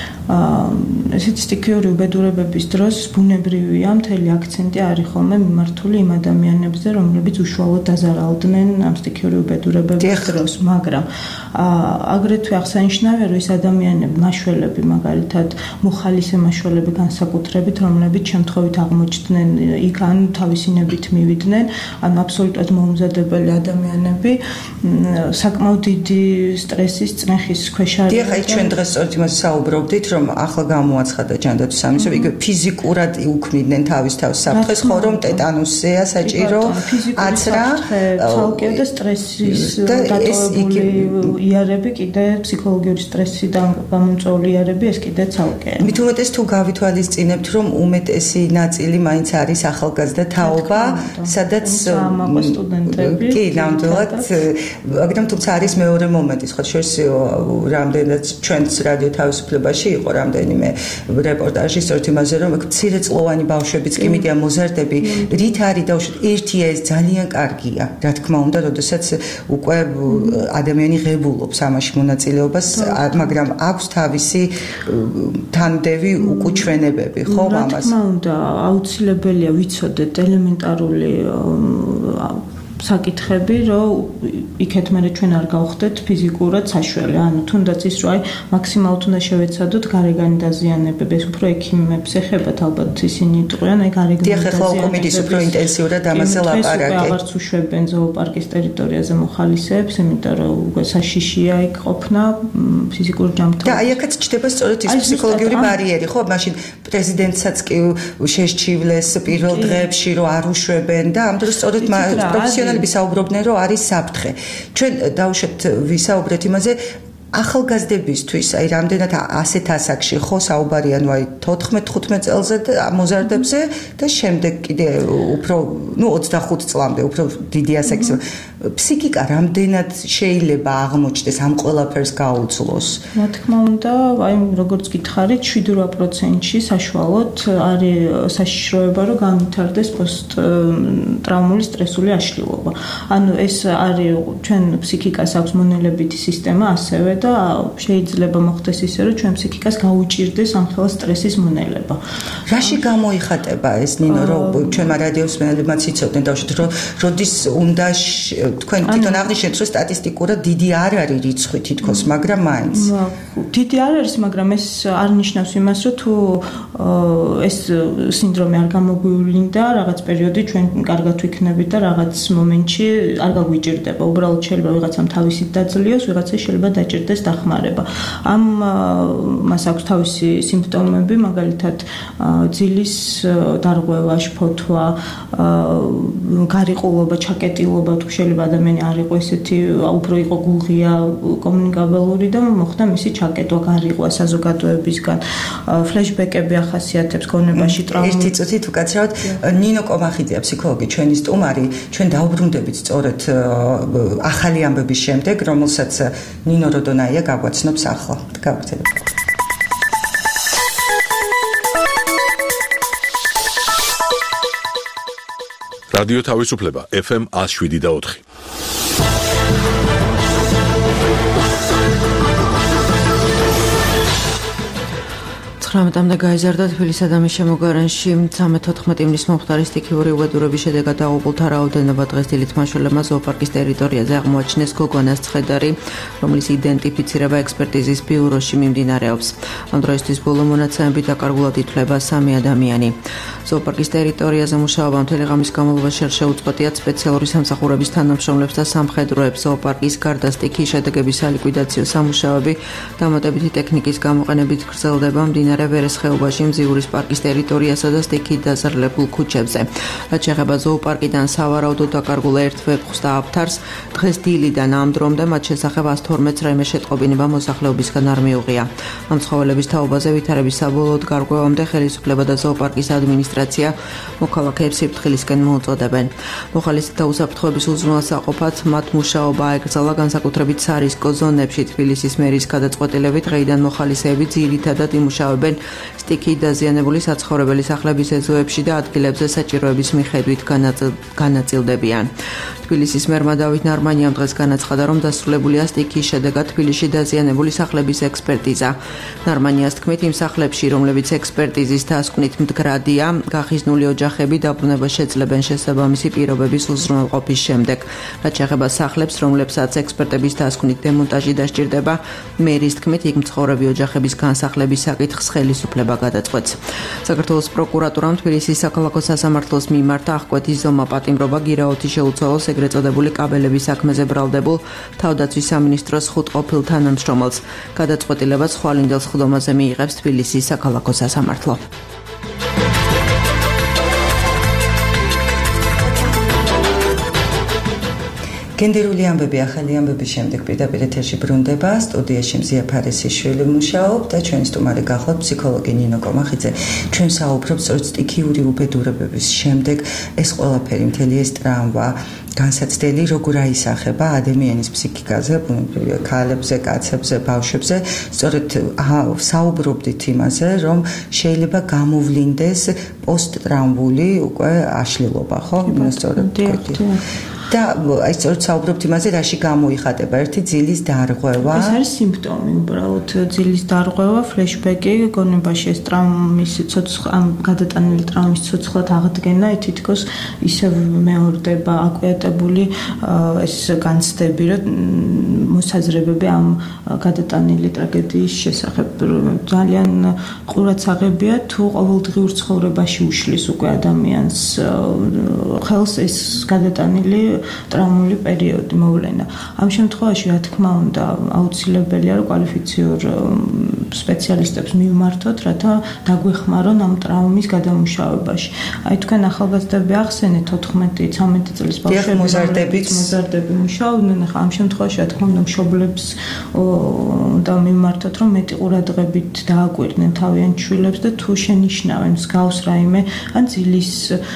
ესეთი სტიქიური უბედურებების დროს ბუნებრივია მთელი აქცენტი არის ხოლმე მიმართული იმ ადამიანებზე, რომლებიც უშუალოდ დაზარალდნენ ამ სტიქიური უბედურებების დროს, მაგრამ აგრეთვე აღსანიშნავია, რომ ეს ადამიანები, მაშველები, მაგალითად, მოხალისე მაშველები განსაკუთრებით, რომლებიც შემთხვევით აღმოჩნდნენ იქ ან თავისინებით მივიდნენ, ან აბსოლუტურად მოუმზადებელი ადამიანები, საკმაოდ დიდი სტრესის, წნეხის ქვეშ არიან. დიახ, აი ჩვენ დღეს სწორედ იმაზე საუბრობდით, რომ ახლა გამოაცხადა ჯანდაცვის სამინისტრო, იგი ფიზიკურად უქმნიდნენ თავის თავს საფრთხეს, ხო რომ ტეტანუსია საჭირო აცრა, ცალკე და სტრესის დატოვებული იარები, კიდე ფსიქოლოგიური სტრესიდან გამომწვეული იარები, ეს კიდე ცალკე. მით უმეტეს თუ გავითვალისწინებთ, რომ უმეტესი ნაწილი მაინც არის ახალგაზრდა თაობა, სადაც სტუდენტები. კი, ნამდვილად, მაგრამ თუმცა არის მეორე მომენტი, სხვა შორის რამდენად ჩვენს რადიო თავისუფლებაში იყო რამდენიმე რეპორტაჟი სწორედ იმაზე, რომ მცირეწლოვანი ბავშვებიც კი მიდიან მოზარდები, რით არის დაუშვათ, ერთია ეს ძალიან კარგია, რა თქმა უნდა, როდესაც უკვე ადამიანი ღებულობს ამაში მონაწილეობას, მაგრამ აქვს თავისი თანდევი უკუჩვენებები, ხო, ამას? რა თქმა უნდა, აუცილებელია ვიცოდეთ ელემენტარული საკითხები, რომ იქეთ მერე ჩვენ არ გავხდეთ ფიზიკურად საშველი. ანუ თუნდაც ის რომ აი მაქსიმალურად უნდა შევეცადოთ გარეგანი დაზიანებები. ეს უფრო ექიმებს ეხებათ ალბათ ისინი იყვიან აი გარეგანი დიახ, ახლა უკვე მიდის უფრო ინტენსიურად ამაზე ლაპარაკი. ეს აღარც უშვებენ ზოოპარკის ტერიტორიაზე მოხალისეებს, იმიტომ რომ უკვე საშიშია იქ ყოფნა ფიზიკური ჯანმრთელობა. და აი აქაც ჩდება სწორედ ის ფსიქოლოგიური ბარიერი, ხო? მაშინ პრეზიდენტსაც კი შეშჩივლეს პირველ დღეებში, რომ არ უშვებენ და ამ დროს სწორედ პროფესიონალები საუბრობდნენ, რომ არის საფრთხე. ჩვენ დავუშვათ ვისაუბრეთ იმაზე, ახალგაზრდებისთვის, აი რამდენად ასეთ ასაკში ხო საუბარია, ნუ აი თოთხმეტ-ხუთმეტ წელზე და მოზარდებზე და შემდეგ კიდე უფრო, ნუ ოცდახუთ წლამდე, უფრო დიდი ასაკის ფსიქიკა რამდენად შეიძლება აღმოჩნდეს ამ ყველაფერს გაუძლოს? რა თქმა უნდა, აი როგორც გითხარით, შვიდ-რვა პროცენტში საშუალოდ არის საშიშროება, რომ განვითარდეს პოსტ-ტრავმული სტრესული აშლილობა. ანუ ეს არის ჩვენ ფსიქიკას აქვს მონელებითი სისტემა, ასევე და შეიძლება მოხდეს ისე, რომ ჩვენ ფსიქიკას გაუჭირდეს ამხელა სტრესის მონელება. რაში გამოიხატება ეს ნინო, რომ ჩვენმა რადიოსმენელებმაც იცოდნენ დავშოთ, რომ როდის უნდა თქვენ თვითონ აღნიშნეთ, რომ სტატისტიკურად დიდი არ არის რიცხვი თითქოს, მაგრამ მაინც. დიდი არ არის, მაგრამ ეს არ ნიშნავს იმას, რომ თუ ეს სინდრომი არ გამოგვივლინდა, რაღაც პერიოდი ჩვენ კარგად ვიქნებით და რაღაც მომენტში არ გაგვიჭირდება. უბრალოდ შეიძლება ვიღაცამ თავისით დაძლიოს, ვიღაცა შეიძლება დაჭირდეს დახმარება. ამ მას აქვს თავისი სიმპტომები, მაგალითად ძილის დარღვევა, შფოთვა, გარიყულობა, ჩაკეტილობა, თუ შეიძლება ადამიანი არ იყო ესეთი, უფრო იყო გულღია, კომუნიკაბელური და მოხდა მისი ჩაკეტვა, გარიყვა საზოგადოებისგან. ფლეშბეკები ახასიათებს გონებაში ტრავმა. ერთი წუთით უკაცრავად, ნინო კომახიძეა, ფსიქოლოგი, ჩვენი სტუმარი, ჩვენ დაუბრუნდებით სწორედ ახალი ამბების შემდეგ, რომელსაც ნინო როდონაია გაგვაცნობს ახლა. გავაგრძელებთ. რადიო თავისუფლება ეფ ემ one oh seven და four. ცხრამეტამდე გაიზარდა თბილისსა და მის შემოგარენში ცხრამეტ-თოთხმეტ ივნის მომხდარი სტიქიური უბედურების შედეგად დაღუპულთა რაოდენობა დღეს დილით მაშველებმა ზოოპარკის ტერიტორიაზე აღმოაჩინეს გოგონას ცხედარი, რომლის იდენტიფიცირება ექსპერტიზის ბიუროში მიმდინარეობს. ამ დროისთვის ბოლო მონაცემებით დაკარგულად ითვლება სამი ადამიანი. ზოოპარკის ტერიტორიაზე მუშაობა მთელი ღამის განმავლობაში არ შეუწყვეტიათ სპეციალური სამსახურების თანამშრომლებს და სამხედროებს. ზოოპარკის გარდა სტიქიის შედეგების სალიკვიდაციო სამუშაოები დამატებითი ტექნიკის გამოყენებით გრძელდება. მდინარე მდინარე ვერეს ხეობაში, მზიურის პარკის ტერიტორიასა და სტიქით დაზარალებულ ქუჩებზე. რაც შეეხება ზოოპარკიდან სავარაუდოდ დაკარგულ ერთ ვეფხვს და აფთარს, დღეს დილიდან ამ დრომდე მათ შესახებ ას თორმეტ რაიმე შეტყობინება მოსახლეობისგან არ მიუღია. ამ ცხოველების თაობაზე ვითარების საბოლოოდ გარღვევამდე ხელისუფლება და ზოოპარკის ადმინისტრაცია მოქალაქეებს სიფრთხილისკენ მოუწოდებენ. მოხალისეთა უსაფრთხოების უზრუნველსაყოფად მათ მუშაობა აეკრძალა განსაკუთრებით სარისკო ზონებში. თბილისის მერის გადაწყვეტილებით დღეიდან მოხალისეები ძირითადად იმუშავებენ სტიქით დაზიანებული საცხოვრებელი სახლების ეზოებში და ადგილებზე საჭიროების მიხედვით განაწილდებიან. თბილისის მერმა დავით ნარმანიამ დღეს განაცხადა, რომ დასრულებულია სტიქის შედეგად თბილისში დაზიანებული სახლების ექსპერტიზა. ნარმანიას თქმით, იმ სახლებში, რომლებიც ექსპერტიზის დასკვნით მდგრადია, გახიზნული ოჯახები დაბრუნება შეძლებენ შესაბამისი პირობების უზრუნველყოფის შემდეგ. რაც შეეხება სახლებს, რომლებსაც ექსპერტების დასკვნით დემონტაჟი დასჭირდება, მერის თქმით, იქ მცხოვრები ოჯახების განსახლების საკითხს ხელისუფლება გადაწყვეტს. საქართველოს პროკურატურამ თბილისის საქალაქო სასამართლოს მიმართა აღკვეთის ზომა პატიმრობა გირაოთი შეუცვალოს ეგრეთ წოდებული კაბელების საქმეზე ბრალდებულ თავდაცვის სამინისტროს ხუთ ყოფილ თანამშრომელს. გადაწყვეტილებას ხვალინდელ სხდომაზე მიიღებს თბილისის საქალაქო სასამართლო. გენდერული ამბები, ახალი ამბების შემდეგ პირდაპირ ეთერში ბრუნდება. სტუდიაში მზია ფარესიშვილი მუშაობ და ჩვენი სტუმარი გახლავთ ფსიქოლოგი ნინო კომახიძე. ჩვენ საუბრობთ სწორედ სტიქიური უბედურებების შემდეგ ეს ყველაფერი, მთელი ეს ტრამვა, განსაცდელი როგორ აისახება ადამიანის ფსიქიკაზე, ქალებზე, კაცებზე, ბავშვებზე. სწორედ საუბრობდით იმაზე, რომ შეიძლება გამოვლინდეს პოსტტრაუმული უკვე აშლილობა, ხო? სწორედ და აი სწორედ საუბრობთ იმაზე, რაში გამოიხატება ერთი ძილის დარღვევა. ეს არის სიმპტომი, უბრალოდ ძილის დარღვევა, ფლეშბექი, გონებაში ეს ტრაუმის ცოცხლა, ამ გადატანილი ტრაუმის ცოცხლად აღდგენა, თითქოს ისევ მეორდება აკვიატებული ეს განცდები, რომ მოსაზრებები ამ გადატანილი ტრაგედიის შესახებ ძალიან ყურადსაღებია, თუ ყოველდღიურ ცხოვრებაში უშლის უკვე ადამიანს ხელს ეს გადატანილი ტრაუმული პერიოდი მოვლენა. ამ შემთხვევაში, რა თქმა უნდა, აუცილებელია, რომ კვალიფიციურ სპეციალისტებს მივმართოთ, რათა დაგვეხმარონ ამ ტრაუმის გადამუშავებაში. აი თქვენ ახალგაზრდები ახსენეთ თოთხმეტი ცამეტი წლის ბავშვები, მოზარდებით მოზარდები მუშაობდნენ, ახლა ამ შემთხვევაში, რა თქმა უნდა, მშობლებს და მივმართოთ, რომ მეტი ყურადღებით დააკვირდნენ თავიანთ შვილებს და თუ შენიშნავენ მსგავს რაიმე, ან ძილის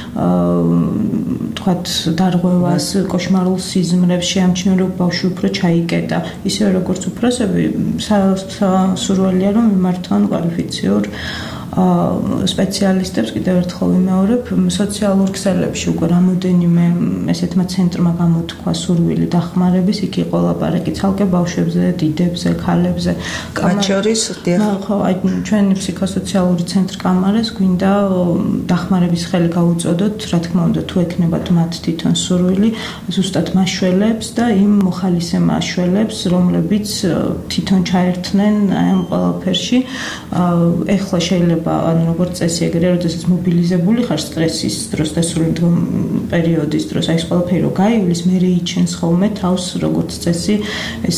თქვათ დარღვევას, კოშმარულ სიზმრებს შეამჩნია, რომ ბავშვი უფრო ჩაიკეტა. ისევე როგორც უფროსები, სასურველია, რომ მიმართონ კვალიფიციურ სპეციალისტებს. კიდევ ერთხელ ვიმეორებ, სოციალურ ქსელებში უკვე რამოდენიმე ესეთმა ცენტრმა გამოთქვა სურვილი დახმარების, იქ იყო ლაპარაკი ცალკე ბავშვებზე, დიდებზე, ქალებზე. მათ შორის ხო, აი ჩვენი ფსიქოსოციალური ცენტრი კამარას გვინდა დახმარების ხელი გაუწოდოთ, რა თქმა უნდა, თუ ექნებათ მათ თვითონ სურვილი, ზუსტად მაშველებს და იმ მოხალისე მაშველებს, რომლებიც თვითონ ჩაერთნენ ამ ყველაფერში. ეხლა შეიძლება ანუ როგორც წესი ეგრე, როდესაც მობილიზებული ხარ სტრესის დროს, დასრული პერიოდის დროს, აი ეს ყველაფერი რო გაივლის, მე რეიჩენს ხოლმე თავს როგორც წესი ეს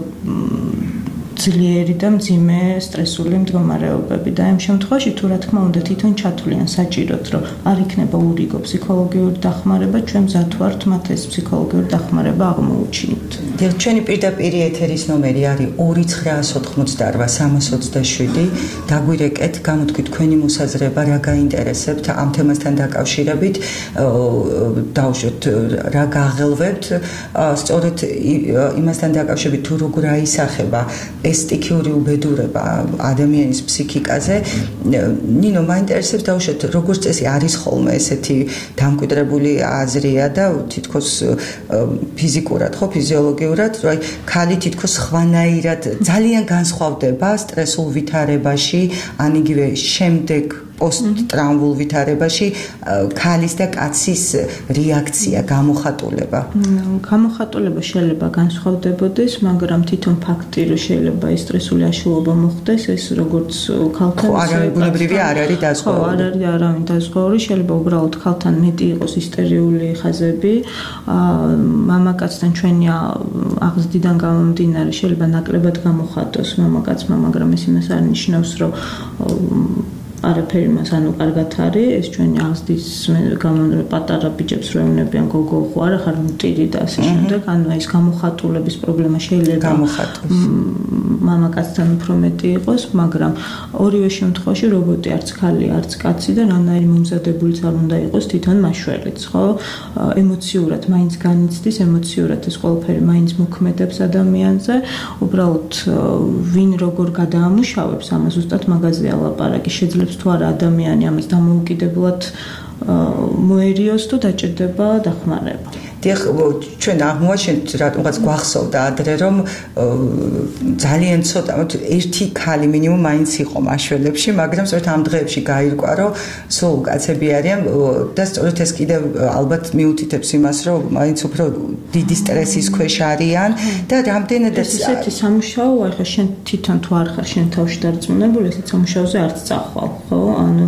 ძლიერი და მძიმე სტრესული მდგომარეობები და ამ შემთხვევაში თუ რა თქმა უნდა თვითონ ჩათვლიან საჭიროდ, რომ არ იქნება ურიგო ფსიქოლოგიური დახმარება, ჩვენ მზად ვართ მათ ეს ფსიქოლოგიური დახმარება აღმოუჩინოთ. ჩვენი პირდაპირ ეთერის ნომერი არის ორი ცხრაას ოთხმოცდაორვა სამას ოცდაშვიდი. დაგვირეკეთ, გამოთქვით თქვენი მოსაზრება, რა გაინტერესებთ ამ თემასთან დაკავშირებით, დავუშვათ რა გაღელვებთ, სწორედ იმასთან დაკავშირებით თუ როგორ აისახება ეს სტიქიური უბედურება ადამიანის ფსიქიკაზე. ნინო, მაინტერესებს დავუშვათ, როგორც წესი არის ხოლმე ესეთი დამკვიდრებული აზრია და თითქოს ფიზიკურად, ხო, ფიზიოლოგიურად, რომ აი ქალი თითქოს ხვანაირად ძალიან განსხვავდება სტრესულ ვითარებაში, ან იგივე შემდეგ პოსტ-ტრაუმულ ვითარებაში ქალის და კაცის რეაქცია, გამოხატულება. გამოხატულება შეიძლება განსხვავდებოდეს, მაგრამ თვითონ ფაქტი რომ შეიძლება ეს სტრესული აშლილობა მოხდეს, ეს როგორც ქალთან ხო, არ არის ბუნებრივი, არ არის დაზღვეული. ხო, არ არის არავინ დაზღვეული, შეიძლება უბრალოდ ქალთან მეტი იყოს ისტერიული ხაზები. მამაკაცთან ჩვენი აღზრდიდან გამომდინარე შეიძლება ნაკლებად გამოხატოს მამაკაცმა, მაგრამ ეს იმას არ ნიშნავს, რომ არაფერი მას ანუ კარგად არის, ეს ჩვენი აღზრდის გამომდინარე პატარა ბიჭებს რო ეუნებიან გოგო ხო არა ხარ მტირი და ასე შემდეგ, ანუ ეს გამოხატულების პრობლემა შეიძლება გამოხატოს. მამაკაცთან უფრო მეტი იყოს, მაგრამ ორივე შემთხვევაში რობოტი არც ქალი, არც კაცი და რანაირი მომზადებულიც არ უნდა იყოს თვითონ მაშველიც, ხო? ემოციურად მაინც განიცდის, ემოციურად ეს ყველაფერი მაინც მოქმედებს ადამიანზე, უბრალოდ ვინ როგორ გადაამუშავებს ამას ზუსტად მაგაზია ლაპარაკი, შეძლებს თუ არა ადამიანი ამას დამოუკიდებლად მოერიოს თუ დაჭირდება დახმარება. დიახ, ჩვენ აღმოაჩენთ რატომღაც გვახსოვდა ადრე რომ ძალიან ცოტა ერთი ქალი მინიმუმ მაინც იყო მაშველებში, მაგრამ სწორედ ამ დღეებში გაირკვა რომ სულ კაცები არიან და სწორედ ეს კიდევ ალბათ მიუთითებს იმას რომ მაინც უფრო დიდი სტრესის ქვეშ არიან და რამდენადაც ესეთი სამუშაო ახლა შენ თვითონ თუ არ ხარ შენ თავში დარწმუნებული ესეთ სამუშაოზე არც წახვალ, ხო? ანუ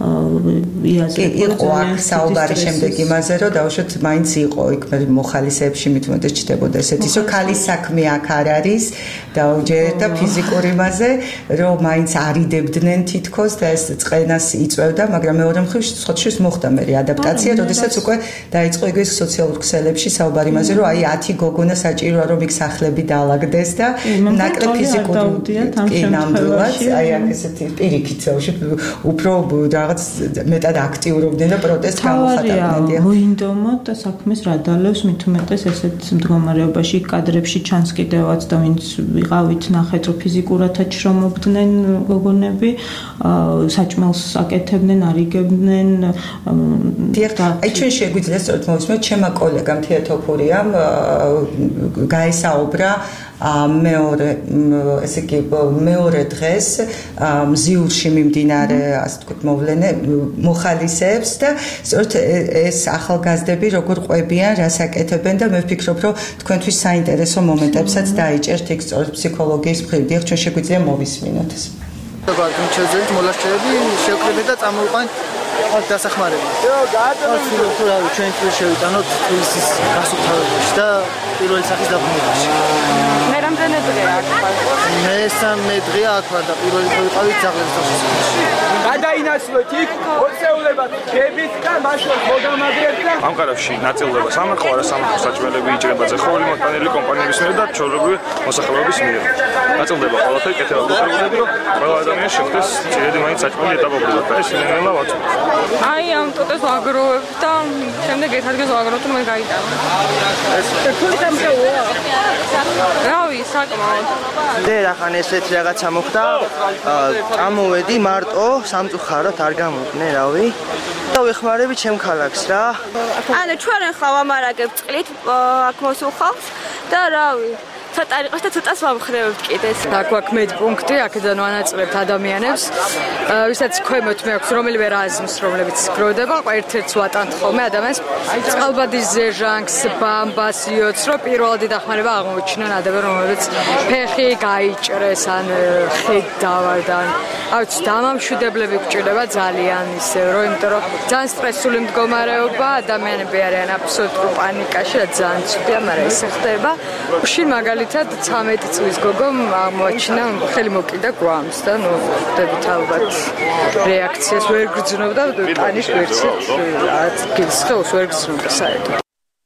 იაზე იყო აქ საუბარი შემდეგ იმაზე რომ დავუშვათ მაინც იყო იქ მოხალისეებში მithumetes ჩდებოდა ესეთი რომ ქალის საქმე აქ არ არის დაუჯერეთ და ფიზიკური მასე რომ მაინც არიდებდნენ თითქოს და ეს წყენას იწევდა, მაგრამ მეორე მხრივ სხვათაშორის მოხდა მე ადაპტაცია, როდესაც უკვე დაიწყო იგივე სოციალურ ქსელებში საუბარი იმაზე რომ აი ათი გოგონა საჭიროა რომ იქ სახლები დაალაგდეს და ნაკლებ ფიზიკური კი ნამდვილად აი აქ ესეთი პირიქით უფრო რაღაც მეტად აქტიურობდნენ და პროტესტ გამოხატავდნენ. მოინდომოთ და საქმეს რა დალევს მithumetes ესეთ მდგომარეობაში კადრებში ჩანს კიდევაც და ვინც ვიყავით ნახეთ რომ ფიზიკურად აჩრომობდნენ გოგონები, საჭმელს აკეთებდნენ, არიგებდნენ. აი ჩვენ შეგვიძლია სწორედ მოვისმენთ ჩემმა კოლეგამ თეატოფურიამ გაესაუბრა მეორე ესე იგი მეორე დღეს მზიურში მიმდინარე ასე ვთქვით მოვლენე მოხალისეებს და სწორედ ეს ახალგაზრდები როგორ ყვებიან, რას აკეთებენ და მე ვფიქრობ რომ თქვენთვის საინტერესო მომენტებსაც დაიჭერთ იქ სწორედ ფსიქოლოგიის მხრიდან ჩვენ შეგვიძლია მოვისმინოთ ეს. გაგონჩეზეთ მოლაშქრები შევკრიბეთ და წამოვყვან დასახმარება. გატანო თუ რა ჩვენ თუ შევიტანოთ თბილისის გასუფთავებაში და პირველი სახის დაბრუნებაში. მე რამდენი დღეა აქ ვარ? მე სამი დღეა აქ ვარ და პირველი დღე ვიყავით ძაღლების დასახმარებაში. გადაინაცვლეთ იქ მოწეულება გებით და მაშინ მოგამაგრებთ და ამ კარებში ნაწილდება სამართო არასამართო საჭმელები იჭრება ზეხური მოტანილი კომპანიების მიერ და ჩვეულებრივი მოსახლეობის მიერ. ნაწილდება ყველაფერი კეთება გულები რომ ყველა ადამიანი შეხვდეს ძირითადად მაინც საჭმელი ეტაპობრივად და ეს ნელა ვაწვდით. აი ამ ტოტეს ვაგროვებ და შემდეგ ერთ ადგილს ვაგროვებ და მე გაიტანო. ეს თქვენი სამშეოა. რავი, საკმაოდ. დე რახან ესეთ რაღაცა მოხდა. წამოვედი მარტო სამწუხაროდ არ გამოგნე, რავი. და ვეხმარები ჩემ ქალაქს რა. ანუ ჩვენ ხა ვამარაგებ წყლით აქ მოსულხავს და რავი. ცოტა იყოს და ცოტას ვამხრევებთ კიდეს. აქ გვაქვს მედპუნქტი, აქედან ვანაწილებთ ადამიანებს, ვისაც ქვემოთ მე აქვს რომელიმე რაზმს, რომლებიც გროვდება, ერთ-ერთს ვატანთ ხოლმე ადამიანს, წყალბადის ზეჟანგს, ბამბას, იოდს, რომ პირველად დახმარება აღმოჩნდნენ ადამიანს, რომლებიც ფეხი გაიჭრეს, ან ხედ დავარდან. ავიც დამამშვიდებლები გჭირდება ძალიან ისე, რომ იმიტომ რომ ძალიან სტრესული მდგომარეობა, ადამიანები არიან აბსოლუტურ პანიკაში და ძალიან ცუდია, მაგრამ ესე ხდება. შინ მაგალითად ცამეტი წლის გოგომ აღმოაჩინა ხელი მოკიდა გვამს და ნუ ხვდებით ალბათ რეაქციას ვერ გრძნობდა პანის ვერცით ადგილს ხელს ვერ გრძნობდა საერთოდ.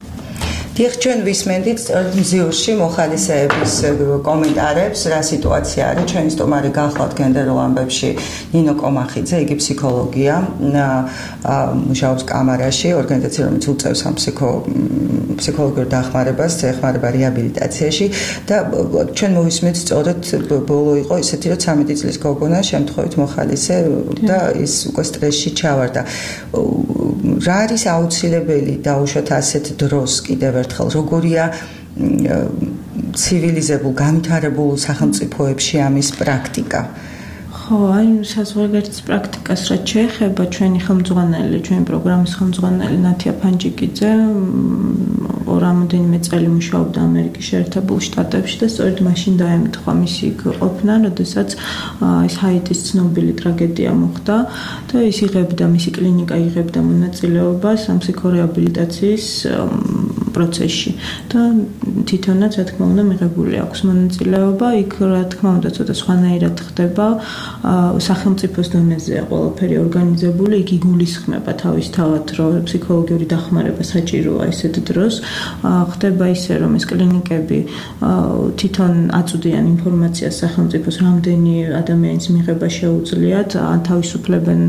დიახ, ჩვენ ვისმენდით მზიურში მოხალისეების კომენტარებს, რა სიტუაცია არის. ჩვენი სტუმარი გახლავთ გენდერულ ამბებში ნინო კომახიძე, იგი ფსიქოლოგია, მუშაობს კამარაში, ორგანიზაცია, რომელიც უწევს ამ ფსიქოლოგიურ დახმარებას, ეხმარება რეაბილიტაციაში და ჩვენ მოვისმენთ სწორედ ბოლო იყო ისეთი, რომ ცამეტი წლის გოგონა შემთხვევით მოხალისე და ის უკვე სტრესში ჩავარდა. რა არის აუცილებელი დაუშვათ ასეთ დროს კიდევ ერთხელ როგორია ცივილიზებულ განვითარებულ სახელმწიფოებში ამის პრაქტიკა? ხო, აი საზღვარგარეთის პრაქტიკას რაც შეეხება ჩვენი ხელმძღვანელი, ჩვენი პროგრამის ხელმძღვანელი ნათია ფანჯიკიძე რამოდენიმე წელი მუშაობდა ამერიკის შეერთებულ შტატებში და სწორედ მაშინ დაემთხვა მისი ყოფნა, როდესაც ეს ჰაიტის ცნობილი ტრაგედია მოხდა და ის იღებდა, მისი კლინიკა იღებდა მონაწილეობას ამ ფსიქორეაბილიტაციის პროცესში და თვითონაც რა თქმა უნდა მიღებული აქვს მონაწილეობა, იქ რა თქმა უნდა ცოტა სხვანაირად ხდება, სახელმწიფოს დონეზეა ყველაფერი ორგანიზებული, იქ იგულისხმება თავისთავად, რომ ფსიქოლოგიური დახმარება საჭიროა ისეთ დროს, ხდება ისე, რომ ეს კლინიკები თვითონ აწვდიან ინფორმაციას სახელმწიფოს, რამდენი ადამიანის მიღება შეუძლიათ, ან თავისუფლებენ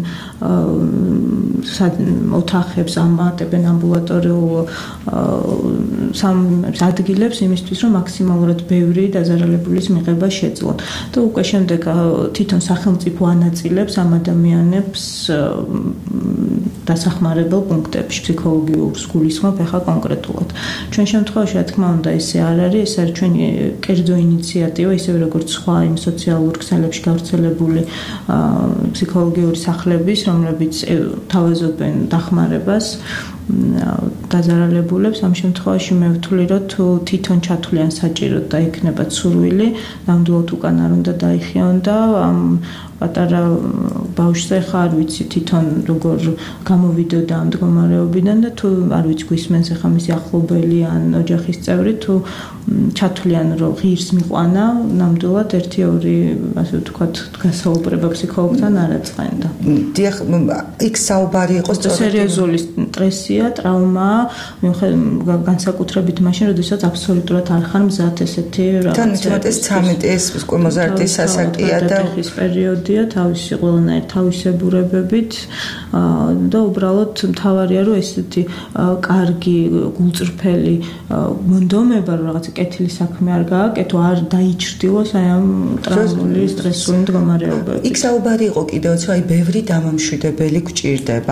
ოთახებს, ამატებენ ამბულატორიულ ადგილებს იმისთვის, რომ მაქსიმალურად ბევრი დაზარალებულის მიღება შეძლონ. და უკვე შემდეგ თვითონ სახელმწიფო ანაწილებს ამ ადამიანებს დასახმარებელ პუნქტებში ფსიქოლოგიურ გულისხმობ ახლა კონკრეტულად. ჩვენ შემთხვევაში რა თქმა უნდა ესე არ არის, ეს არის ჩვენი კერძო ინიციატივა, ისევე როგორც სხვა იმ სოციალურ ქსელებში გავრცელებული ფსიქოლოგიური სახლების, რომლებიც თავაზობენ დახმარებას დაზარალებულებს. ამ შემთხვევაში მე ვთვლი, რომ თუ თვითონ ჩათვლიან საჭიროდ და იქნებათ სურვილი, ნამდვილად უკან არ უნდა დაიხიონ და ამ პატარა ბავშვზე ხა არ ვიცი თვითონ როგორ გამოვიდოდა ამ მდგომარეობიდან და თუ არ ვიცი გვისმენს ახლა მისი ახლობელი ან ოჯახის წევრი თუ ჩათვლიან რომ ღირს მიყვანა ნამდვილად ერთი ორი ასე ვთქვათ გასაუბრება ფსიქოლოგთან არ აწყენდა. დიახ, იქ საუბარი იყო სერიოზული სტრესია, ტრავმაა, განსაკუთრებით მაშინ, როდესაც აბსოლუტურად არ ხარ მზად ესეთი რაღაცა. თან ცამეტი ეს მოზარდის სასაკია და ეს პერიოდია თავისი ყველანაირ თავისებურებებით და უბრალოდ მთავარია რომ ესეთი კარგი გულწრფელი მონდომება რომ რაღაცა კეთილი საქმე არ გააკეთო, არ დაიჩრდილოს აი ამ ტრავმული სტრესული მდგომარეობები. იქ საუბარი იყო კიდევაც აი ბევრი დამამშვიდებელი გვჭირდება.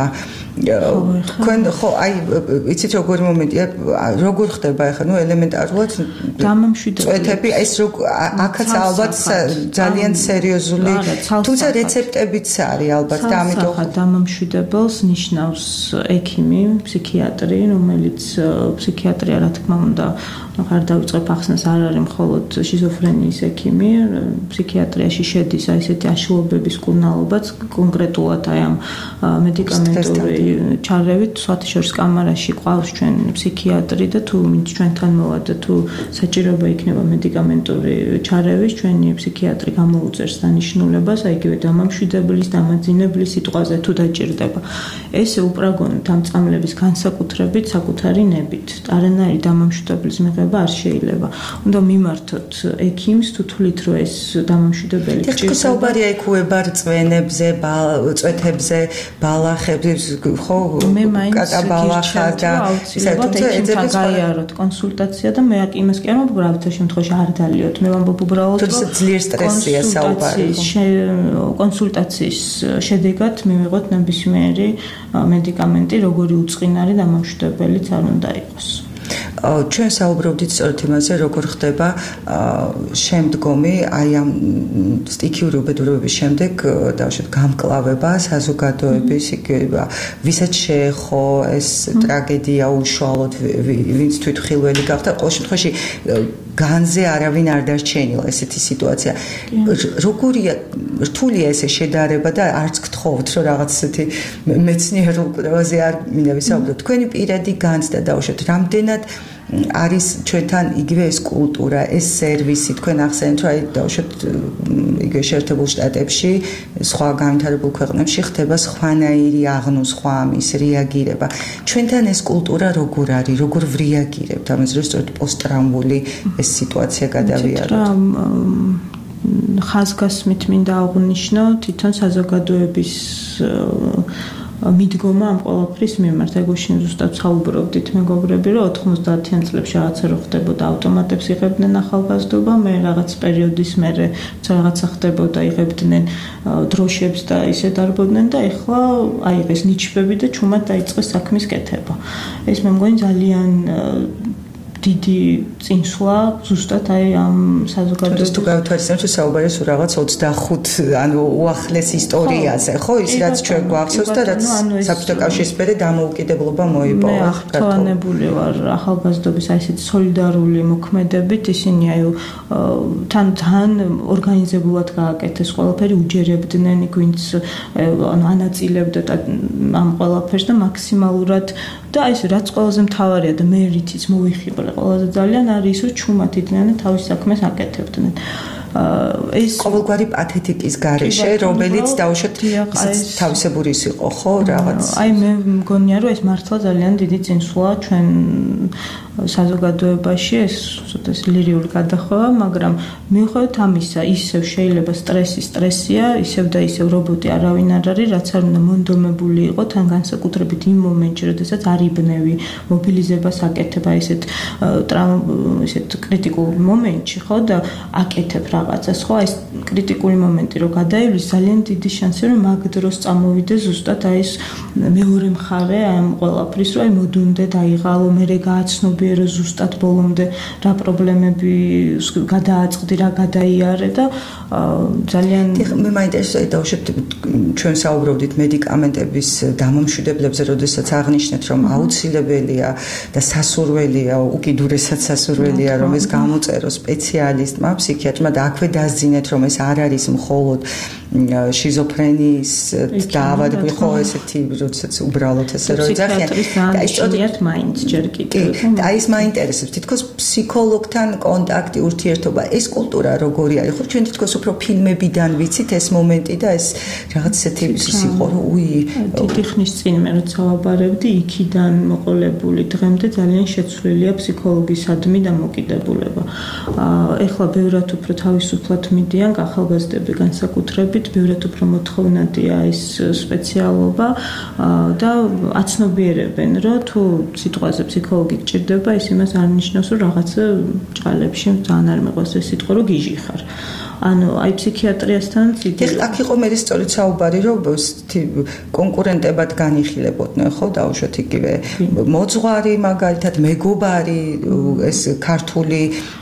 თქვენ ხო აი იცით როგორ მომენტია როგორ ხდება ახლა ნუ ელემენტარულად დამამშვიდებელი ეს აქაც ალბათ ძალიან სერიოზული თუმცა რეცეპტებიც არის ალბათ და ამიტომ დამამშვიდებელს ნიშნავს ექიმი, ფსიქიატრი, რომელიც ფსიქიატრია რა თქმა უნდა არ დავიწყებ ახსნას არ არის მხოლოდ შიზოფრენიის ექიმი, ფსიქიატრიაში შედის აი ესეთი აშლობების კურნალობაც კონკრეტულად აი ამ მედიკამენტური ჩარევით სხვათა შორის კამარაში ყავს ჩვენ ფსიქიატრი და თუ მინც ჩვენთან მოვა და თუ საჭიროება იქნება მედიკამენტური ჩარევის ჩვენი ფსიქიატრი გამოუწერს დანიშნულებას აი იგივე დამამშვიდებლის დამაძინებლის სიტყვაზე თუ დაჭირდება. ესე უპრაგონით ამ წამლების განსაკუთრებით საკუთარი ნებით. არანაირი დამამშვიდებლის მიღება არ შეიძლება. უნდა მიმართოთ ექიმს თუ თვლით რომ ეს დამამშვიდებელი ჭირდება. საუბარია იქ უებარწვენებზე, წვეთებზე, ბალახებზე, ხო? მე მაინც გირჩევთ და აუცილებლად გაიაროთ კონსულტაცია და მე იმას კი არ ვამბობ რა ვიცი შემთხვევაში არ დალიოთ. მე ვამბობ უბრალოდ რომ ძლიერ სტრესია საუბარი. კონსულტაციის შედეგად მივიღოთ ნებისმიერი მედიკამენტი, როგორი უწყინარი დამამშვიდებელიც არ უნდა იყოს. ჩვენ საუბრობდით სწორედ იმაზე, როგორ ხდება შემდგომი აი ამ სტიქიური უბედურებების შემდეგ დავუშვათ გამკლავება საზოგადოების, ვისაც შეეხო ეს ტრაგედია უშუალოდ, ვინც თვითმხილველი გახდა, ყოველ შემთხვევაში განზე არავინ არ დარჩენილა ესეთი სიტუაცია. როგორია რთულია ესე შედარება და არც გთხოვთ რომ რაღაც ესეთი მეცნიერულ კვლევაზე არ მინდა ვისაუბროთ. თქვენი პირადი განცდა დავუშვათ, რამდენად არის ჩვენთან იგივე ეს კულტურა, ეს სერვისი, თქვენ ახსენეთ რომ აი დავუშვათ იგივე შეერთებულ შტატებში, სხვა განვითარებულ ქვეყნებში ხდება სხვანაირი აღნუსხვა ამის რეაგირება. ჩვენთან ეს კულტურა როგორ არის, როგორ ვრიაგირებთ ამაზე, რომ სწორედ პოსტტრაუმული ეს სიტუაცია გადავიაროთ? ხაზგასმით მინდა აღვნიშნო თვითონ საზოგადოების მიდგომა ამ ყველაფრის მიმართ. ეგოში ზუსტად საუბრობდით მეგობრები, რომ ოთხმოცდაათიან წლებში რაღაცა რო ხდებოდა, ავტომატებს იღებდნენ ახალგაზრდობა, მე რაღაც პერიოდის მერე რაღაცა ხდებოდა, იღებდნენ დროშებს და ისე დარბოდნენ და ეხლა აიღეს ნიჩბები და ჩუმად დაიწყეს საქმის კეთება. ეს მე მგონი ძალიან დიდი წინსვლა ზუსტად აი ამ საზოგადოების თუ გავთვალისწინებთ რომ საუბარია სულ რაღაც ოცდახუთ ანუ უახლეს ისტორიაზე ხო ის რაც ჩვენ გვახსოვს და რაც საბჭოთა კავშირის მერე დამოუკიდებლობა მოიპოვა მე ახთოვანებული ვარ ახალგაზრდობის აი ესეთ სოლიდარული მოქმედებით ისინი აი თან თან ორგანიზებულად გააკეთეს ყველაფერი უჯერებდნენ გვინც ანუ ანაწილებდა ამ ყველაფერს და მაქსიმალურად და ეს რაც ყველაზე მთავარია და მე რითიც მოვიხიბლე ყველაზე ძალიან არის რომ ჩუმად იდნენ და თავის საქმეს აკეთებდნენ ეს ყოველგვარი პათეტიკის გარეშე რომელიც დაუშვათ თავისებური იყო ხო რაღაც აი მე მგონია რომ ეს მართლა ძალიან დიდი წინსვლა ჩვენ საზოგადოებაში ეს ცოტას ლირიული გადახვევა მაგრამ მიუხედავად ამისა ისევ შეიძლება სტრესი სტრესია ისევ და ისევ რობოტი არავინ არ არის რაც არ უნდა მონდომებული იყო თან განსაკუთრებით იმ მომენტში როდესაც არიბნევი მობილიზებას აკეთება ესეთ ესეთ კრიტიკულ მომენტში ხო და აკეთებ რაღაცას ხო ეს კრიტიკული მომენტი რო გადაივლის ძალიან დიდი შანსი რომ მაგ დროს წამოვიდეს ზუსტად აი ეს მეორე მხარე ამ ყველაფრის რომ აი მოდუნდე დაიღალო მერე გააცნობიერო რომ ზუსტად ბოლომდე რა პრობლემები გადააწყდი რა გადაიარე და ძალიან მე მაინტერესებს დავუშვებთ ჩვენ საუბრობდით მედიკამენტების დამამშვიდებლებზე როდესაც აღნიშნეთ რომ აუცილებელია და სასურველია უკიდურესად სასურველია რომ ეს გამოწერო სპეციალისტმა ფსიქიატრმა და აქვე დაზინეთ რომ ეს არ არის მხოლოდ შიზოფრენიის დაავადები ხო ესეთი როდესაც უბრალოდ ესე რომ იძახიან და ის ჭოდიათ მაინც ჯერ კიდევ და ის მაინტერესებს თითქოს ფსიქოლოგთან კონტაქტი ურთიერთობა ეს კულტურა როგორი არის ხო ჩვენ თითქოს უფრო ფილმებიდან ვიცით ეს მომენტი და ეს რაღაც ესეთი ის იყო რომ უი დიდი ხნის წინ მე როცა ვაბარებდი იქიდან მოყოლებული დღემდე ძალიან შეცვლილია ფსიქოლოგისადმი დამოკიდებულება ეხლა ბევრად უფრო თავისუფლად მიდიან ახალგაზრდები განსაკუთრებით ბევრად უფრო მოთხოვნადია ეს სპეციალობა და აცნობიერებენ რომ თუ სიტყვაზე ფსიქოლოგი გჭირდება ის იმას არ ნიშნავს რომ რაღაცა ჭალებში ძალიან არ მეყვას ეს სიტყვა რომ გიჟი ხარ ანუ აი ფსიქიატრიასთან ცით აქ იყო მე სწორედ საუბარი რომ კონკურენტებად განიხილებოდნენ ხო დაუშვათ იგივე მოძღვარი მაგალითად მეგობარი ეს ქართული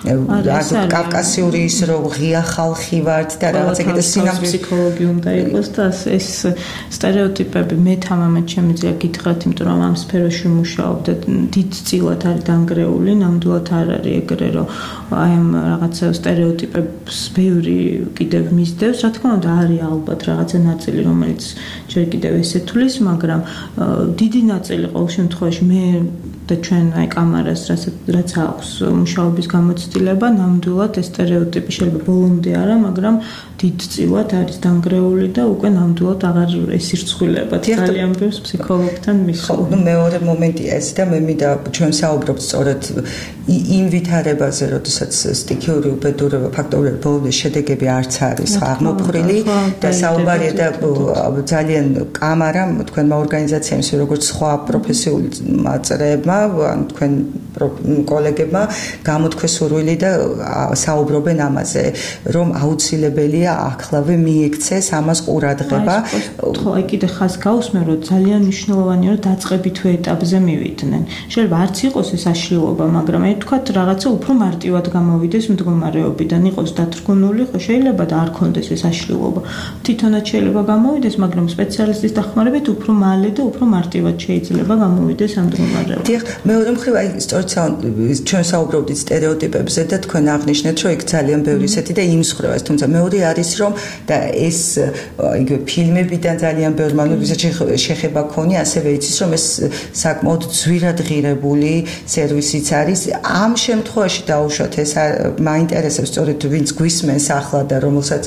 კავკასიური ის რომ ღია ხალხი ვართ და რაღაც ეგეთი სინამ ფსიქოლოგი უნდა იყოს და ეს სტერეოტიპები მე თამამად შემიძლია გითხრათ იმიტომ რომ ამ სფეროში მუშაობ და დიდწილად არის დანგრეული ნამდვილად არ არის ეგრე რომ აი ამ რაღაცა სტერეოტიპებს ბევრი კიდევ მისდევს, რა თქმა უნდა არის ალბათ რაღაცა ნაწილი, რომელიც ჯერ კიდევ ესეთulis, მაგრამ დიდი ნაწილი ყოველ შემთხვევაში მე და ჩვენ აი კამარას რაც აქვს მუშაობის გამოცდილება, ნამდვილად ეს სტერეოტიპი შეიძლება ბოლომდე არა, მაგრამ დიდწილად არის დანგრეული და უკვე ნამდვილად აღარ ესირცხვილება ძალიან ბევრს ფსიქოლოგთან მისულ. ნუ მეორე მომენტი ეს და მე მინდა ჩვენ საუბრობთ სწორედ იმ ვითარებაზე, როდესაც სტიქიური უბედურება ფაქტობრივად ბოლომდე შედეგები არც არის აღმოფხრილი და საუბარია და ძალიან კამარამ თქვენმა ორგანიზაციამ ისე როგორც სხვა პროფესიული წრეებმა ან თქვენ კოლეგებმა გამოთქვეს სურვილი და საუბრობენ ამაზე რომ აუცილებელია ახლავე მიექცეს ამას ყურადღება ხო აი კიდე ხას გაუსმენ რომ ძალიან მნიშვნელოვანია რომ დაწყებითვე ეტაპზე მივიდნენ შეიძლება არც იყოს ეს აშლილობა მაგრამ აი თქვათ რაღაცა უფრო მარტივად გამოვიდეს მდგომარეობიდან იყოს დათრგუნული ხო შეიძლება და არ კონდეს ეს აშლილობა თვითონაც შეიძლება გამოვიდეს მაგრამ სპეციალისტის დახმარებით უფრო მალე და უფრო მარტივად შეიძლება გამოვიდეს ამ მდგომარეობიდან დიახ მეორე მხრივ აი სწორედ ჩვენ საუბრობდით სტერეოტიპებზე და თქვენ აღნიშნეთ რომ იქ ძალიან ბევრი ისეთი და იმსხვრევას თუმცა მეორე არის რომ და ეს იგივე ფილმებიდან ძალიან ბევრი მაგრამ ვისაც შეხება ქონი ასევე იცის რომ ეს საკმაოდ ძვირად ღირებული სერვისიც არის ამ შემთხვევაში დაუშვათ ეს მაინტერესებს სწორედ ვინც გვისმენს ახლა და რომელსაც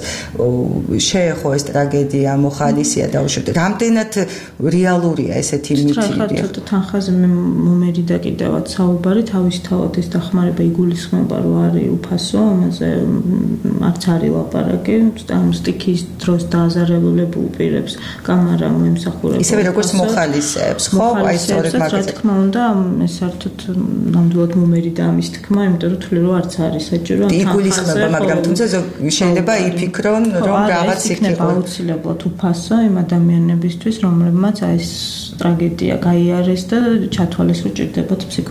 შეეხო ეს ტრაგედია მოხალისია დაუშვათ რამდენად რეალურია ესეთი მითი ხა ცოტა თანხაზე მე მომერი და კიდევაც საუბარი თავისთავად ეს დახმარება იგულისხმება რომ არის უფასო ამაზე არც არის ლაპარაკი ამ სტიქის დროს დააზარებულებულ პირებს კამარა მომსახურება ისევე როგორც მოხალისეებს ხო აი სწორედ მაგაზე რა თქმა უნდა ეს საერთოდ ნამდვილად მომერი და ამის თქმა იმიტომ რომ თვლი რომ არც არის საჭირო ამ იგულისხმება მაგრამ თუმცა შეიძლება იფიქრონ რომ რაღაც იქნება აუცილებლად უფასო იმ ადამიანებისთვის რომლებმაც აი ეს ტრაგედია გაიარეს და ჩათვალეს რომ ჭირდებათ ფსიქოლოგიური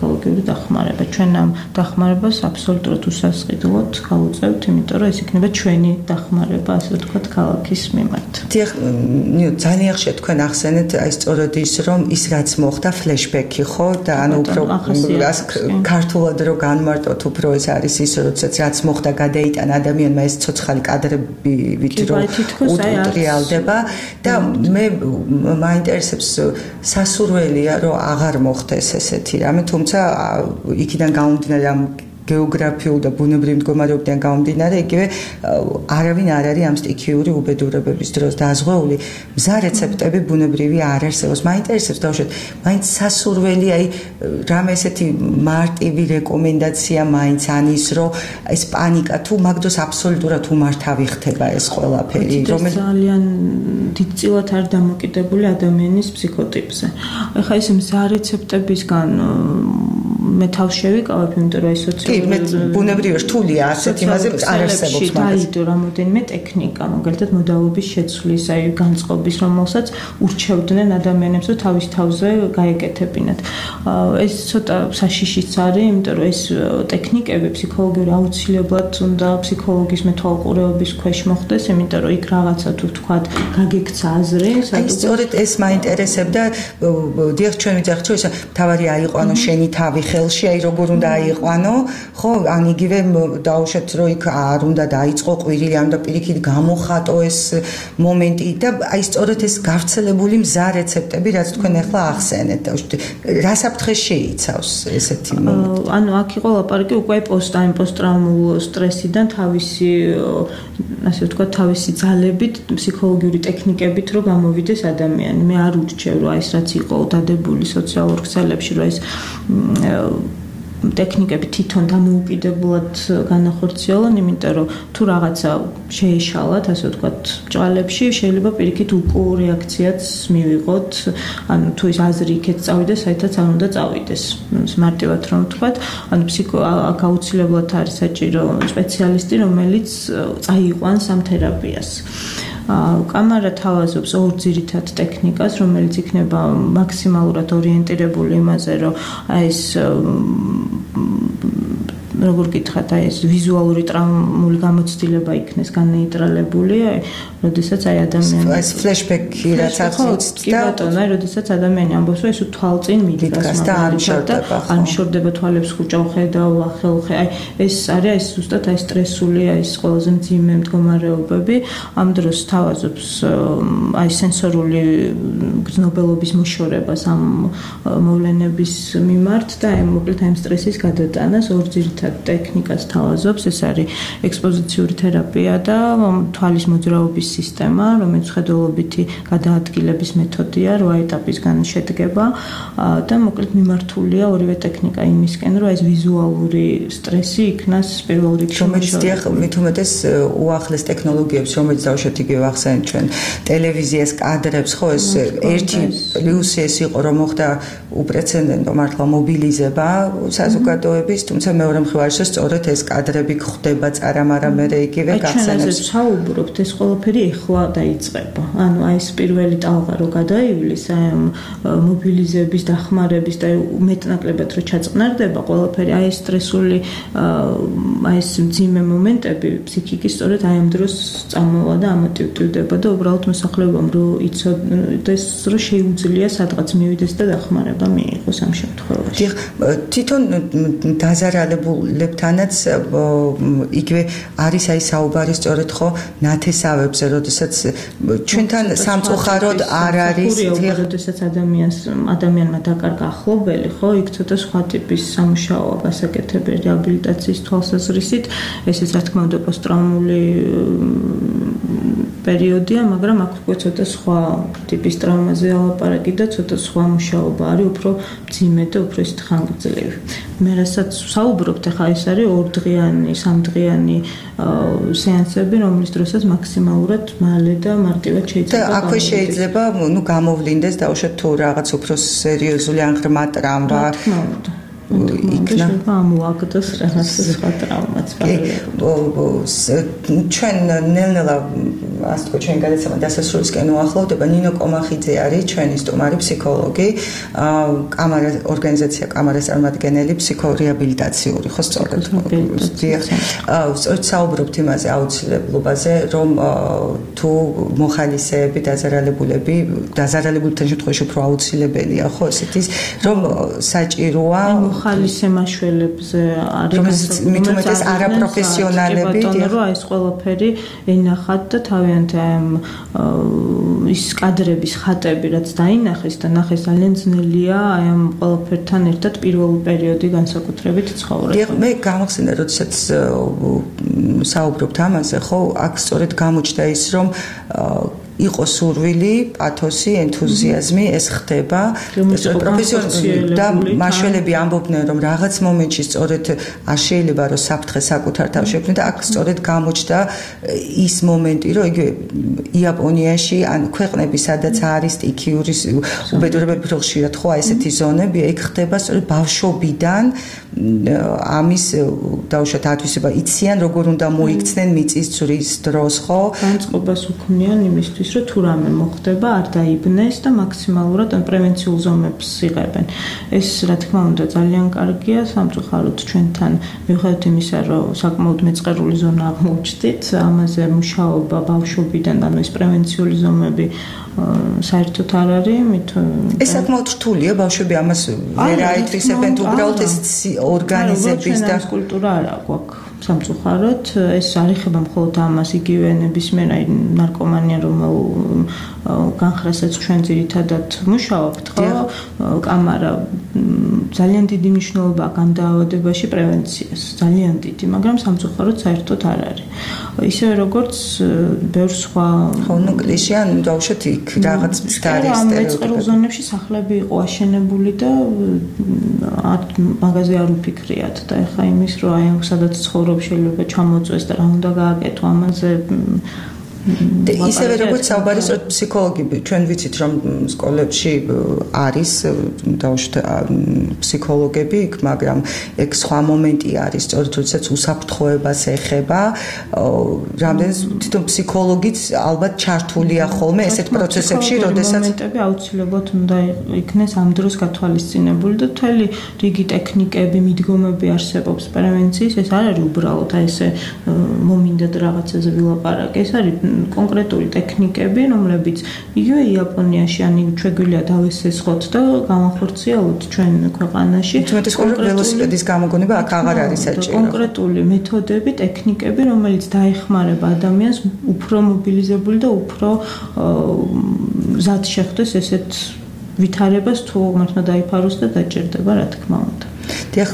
დახმარება. ჩვენ ამ დახმარებას აბსოლუტურად უსასყიდლოდ გავუწევთ, იმიტომ რომ ეს იქნება ჩვენი დახმარება, ასე ვთქვათ, ქალაქის მიმართ. დიახ, ძალიან ხშირად თქვენ ახსენეთ აი სწორედ ის, რომ ის რაც მოხდა ფლეშბექი, ხო? და ანუ უფრო ქართულად რო განმარტოთ, უფრო ეს არის ის, როდესაც რაც მოხდა გადაიტანა ადამიანმა ეს ცოცხალი კადრები ვით რო უტრიალდება და მე მაინტერესებს სასურველია რომ აღარ მოხდეს ესეთი რამე, თუმცა იქიდან გამომდინარე ამ გეოგრაფიულ და ბუნებრივ მდგომარეობიდან გამომდინარე, იგივე არავინ არ არის ამ სტიქიური უბედურებების დროს დაზღვეული. მზა რეცეპტები ბუნებრივი არ არსებობს. მაინტერესებს დავუშვათ, მაინც სასურველი აი რამე ესეთი მარტივი რეკომენდაცია მაინც ანის, რომ ეს პანიკა თუ მაგდროს აბსოლუტურად უმართავი ხდება ეს ყველაფერი, რომელიც ძალიან დიდწილად არ დამოკიდებული ადამიანის ფსიქოტიპზე. ახლა ეს მზა რეცეპტებისგან მე თავს შევიკავებ, იმიტომ რომ ეს სოციალური ბუნებრივი რთულია ასეთ იმაზე არ არსებობს მაგას. დაიდო რამოდენიმე ტექნიკა, მაგალითად მოდაობის შეცვლის, აი განწყობის, რომელსაც ურჩევდნენ ადამიანებს, რომ თავის თავზე გაეკეთებინათ. ეს ცოტა საშიშიც არის, იმიტომ რომ ეს ტექნიკები ფსიქოლოგიური აუცილებლად უნდა ფსიქოლოგის მეთვალყურეობის ქვეშ მოხდეს, იმიტომ რომ იქ რაღაცა თუ თქვათ გაგექცა აზრი, აი სწორედ ეს მაინტერესებდა. დიახ, ჩვენ ვიძახით, რომ ეს თავარი აიყვანო შენი თავი ხელში, აი როგორ უნდა აიყვანო, ხო, ან იგივე დაუშვათ, რომ იქ არ უნდა დაიწყო ყვირილი, ან და პირიქით გამოხატო ეს მომენტი და აი სწორედ ეს გავრცელებული მზა რეცეპტები, რაც თქვენ ახლა ახსენეთ, დაუშვათ, რა საფრთხეს შეიცავს ესეთი მომენტი? ანუ აქ იყო ლაპარაკი უკვე პოსტ-ტაიმ პოსტ-ტრავმულ სტრესიდან თავისი, ასე ვთქვათ, თავისი ძალებით, ფსიქოლოგიური ტექნიკებით რომ გამოვიდეს ადამიანი. მე არ ურჩევ, რომ ეს რაც იყო დადებული სოციალურ ქსელებში, რომ ეს ტექნიკები თვითონ დამოუკიდებლად განახორციელონ, იმიტომ რომ თუ რაღაცა შეეშალათ, ასე ვთქვათ, ჭალებში, შეიძლება პირიქით უკუ რეაქციაც მივიღოთ, ანუ თუ ის აზრი იქეთ წავიდეს, საერთოდ არ უნდა წავიდეს. მარტივად რომ ვთქვათ, ანუ ფსიქო აქ აუცილებლად არის საჭირო სპეციალისტი, რომელიც წაიყვანს ამ თერაპიას. კამარა თავაზობს ორ ძირითად ტექნიკას, რომელიც იქნება მაქსიმალურად ორიენტირებული იმაზე, რომ აი ეს როგორ გითხრათ, აი ეს ვიზუალური ტრაუმული გამოცდილება იქნეს განნეიტრალებული, აი, როდესაც აი ადამიანი ეს ფლეშბექი რაც აქვს კი ბატონო, აი, როდესაც ადამიანი ამბობს, რომ ეს თვალწინ მიდგას და არ მშორდება, არ მშორდება თვალებს ხუჭავ ხედავ, ახელხე, აი, ეს არის აი ზუსტად აი სტრესული, აი ეს ყველაზე მძიმე მდგომარეობები, ამ დროს თავაზობს აი სენსორული გრძნობელობის მოშორებას ამ მოვლენების მიმართ და აი მოკლედ აი სტრესის გადატანას ორ ძირითად ტექნიკას თავაზობს, ეს არის ექსპოზიციური თერაპია და თვალის მოძრაობის სისტემა, რომელიც ხედველობითი გადაადგილების მეთოდია, რვა ეტაპისგან შედგება და მოკლედ მიმართულია ორივე ტექნიკა იმისკენ, რომ ეს ვიზუალური სტრესი იქნას პირველ რიგში შემოშორება. მით უმეტეს უახლეს ტექნოლოგიებს, რომელიც დავუშვათ იგივე ახსენეთ ჩვენ ტელევიზიას კადრებს, ხო ეს ერთი პლუსი ეს იყო, რომ მოხდა უპრეცედენტო მართლა მობილიზება საზოგადოების, თუმცა მეორე მხარეს სწორედ ეს კადრები ხდება წარამარა მე იგივე გახსენებს. ჩვენ ასე საუბრობთ, ეს ყველაფერი ეხლა დაიწყება. ანუ აი ეს პირველი ტალღა რო გადაივლის, აი ამ მობილიზების, დახმარების და მეტნაკლებად რო ჩაწყნარდება ყველაფერი, აი ეს სტრესული აი ეს მძიმე მომენტები ფსიქიკის სწორედ აი ამ დროს წამოვა და ამოტივტივდება და უბრალოდ მოსახლეობამ რო იცოდეს, რომ შეუძლია სადღაც მივიდეს და დახმარება მიიღოს ამ შემთხვევაში. თვითონ დაზარალებულებთანაც იგივე არის აი საუბარი სწორედ ხო ნათესავებზე, როდესაც ჩვენთან სამწუხაროდ არ არის, როდესაც ადამიანს ადამიანმა დაკარგა ახლობელი, ხო, იქ ცოტა სხვა ტიპის სამუშაოა გასაკეთებელი რეაბილიტაციის თვალსაზრისით, ესეც რა თქმა უნდა პოსტტრაუმული პერიოდია, მაგრამ აქ უკვე ცოტა სხვა ტიპის ტრაუმაზე ალაპარაკი და ცოტა სხვა მუშაობა არის, უფრო მძიმე და უფრო ისეთ ხანგრძლივი. მე რასაც საუბრობთ, ახლა ეს არის ორდღიანი, სამდღიანი სეანსები, რომლის დროსაც მაქსიმალურად მალე და მარტივად შეიძლება და აქვე შეიძლება, ნუ გამოვლინდეს, დაუშვათ თუ რაღაც უფრო სერიოზული ან ღრმა ტრამვა. იქნა ამოაგდოს რაღაც სხვა ტრავმაც პარალელურად. ჩვენ ნელ-ნელა ასე თქვა ჩვენ გადაცემა დასასრულისკენ უახლოვდება. ნინო კომახიძე არის ჩვენი სტუმარი ფსიქოლოგი, კამარა ორგანიზაცია კამარას წარმომადგენელი ფსიქორეაბილიტაციური, ხო სწორედ? სწორედ საუბრობთ იმაზე აუცილებლობაზე, რომ თუ მოხალისეები, დაზარალებულები, დაზარალებულთან შემთხვევაში უფრო აუცილებელია, ხო, ესეთ ის, რომ საჭიროა მოხალისე მაშველებზე არის მithumetes არაპროფესიონალები, რომ ეს ყველაფერი ენახათ და თავიანთი ამ ის კადრების ხატები, რაც დაინახეს და ნახეს ძალიან ძნელია აი ამ ყველაფერთან ერთად პირველი პერიოდი განსაკუთრებით ცხოვრება. დიახ, მე გამახსენდა, როდესაც საუბრობთ ამაზე, ხო, აქ სწორედ გამოჩნდა ის, რომ იყო სურვილი, პათოსი, ენთუზიაზმი, ეს ხდება პროფესიონალურად და მაშველები ამბობდნენ, რომ რაღაც მომენტში სწორედ არ შეიძლება რომ საფრთხე საკუთარ თავში ექნათ და აქ სწორედ გამოჩნდა ის მომენტი, რომ იგივე იაპონიაში ან ქვეყნები, სადაც არის სტიქიური უბედურებები, უფრო ხშირად ხო აი ესეთი ზონებია, იქ ხდება სწორედ ბავშვობიდან ამის დაუშვათ ათვისება, იციან როგორ უნდა მოიქცნენ მიწის ძვრის დროს, ხო? განწყობას უქმნიან იმისთვის რომ თუ რამე მოხდება, არ დაიბნეს და მაქსიმალურად პრევენციულ ზომებს იღებენ. ეს რა თქმა უნდა ძალიან კარგია, სამწუხაროდ ჩვენთან მიუხედავად იმისა, რომ საკმაოდ მეწყერული ზონა აღმოჩნდით, ამაზე მუშაობა ბავშვობიდან, ანუ ეს პრევენციული ზომები საერთოდ არ არის, მით ეს საკმაოდ რთულია, ბავშვები ამას ვერ აითვისებენ, უბრალოდ ეს ორგანიზების და კულტურა არ აქვს. სამწუხაროდ ეს არ ეხება მხოლოდ ამას, იგივე ნებისმიერ აი ნარკომანია, რომ განხრასაც ჩვენ ძირითადად მუშაობთ, ხო? კამარა ძალიან დიდი მნიშვნელობა აქვს ამ დაავადებაში პრევენციას, ძალიან დიდი, მაგრამ სამწუხაროდ საერთოდ არ არის. ისევე როგორც ბევრ სხვა ხო, ნუ კლიშე, ანუ დავუშვათ იქ რაღაც სტარი სტერეოტიპები. ამ მეწყერულ ზონებში სახლები იყო აშენებული და მაგაზე არ უფიქრიათ და ეხა იმის, რომ აი ამ სადაც ცხოვრობ შეიძლება ჩამოწვეს და რა უნდა გააკეთო ამაზე ისევე როგორც საუბარი სწორედ ფსიქოლოგები, ჩვენ ვიცით რომ სკოლებში არის დაუშვათ ფსიქოლოგები, მაგრამ ეგ სხვა მომენტი არის, სწორედ როდესაც უსაფრთხოებას ეხება, რამდენიც თვითონ ფსიქოლოგიც ალბათ ჩართულია ხოლმე ესეთ პროცესებში, როდესაც მომენტები აუცილებლად უნდა იქნეს ამ დროს გათვალისწინებული და მთელი რიგი ტექნიკები, მიდგომები არსებობს პრევენციის, ეს არ არის უბრალოდ აი ესე მომინდათ რაღაცაზე ვილაპარაკე, ეს არის კონკრეტული ტექნიკები, რომლებიც იგივე იაპონიაში ან ჩვეგვიძლია დავესესხოთ და გამახორციელოთ ჩვენ ქვეყანაში. თუმცა კონკრეტული ველოსიპედის გამოგონება აქ აღარ არის საჭირო. კონკრეტული მეთოდები, ტექნიკები, რომელიც დაეხმარება ადამიანს უფრო მობილიზებული და უფრო მზად შეხვდეს ესეთ ვითარებას, თუ მართლა დაიფაროს და დაჭირდება, რა თქმა უნდა. დიახ,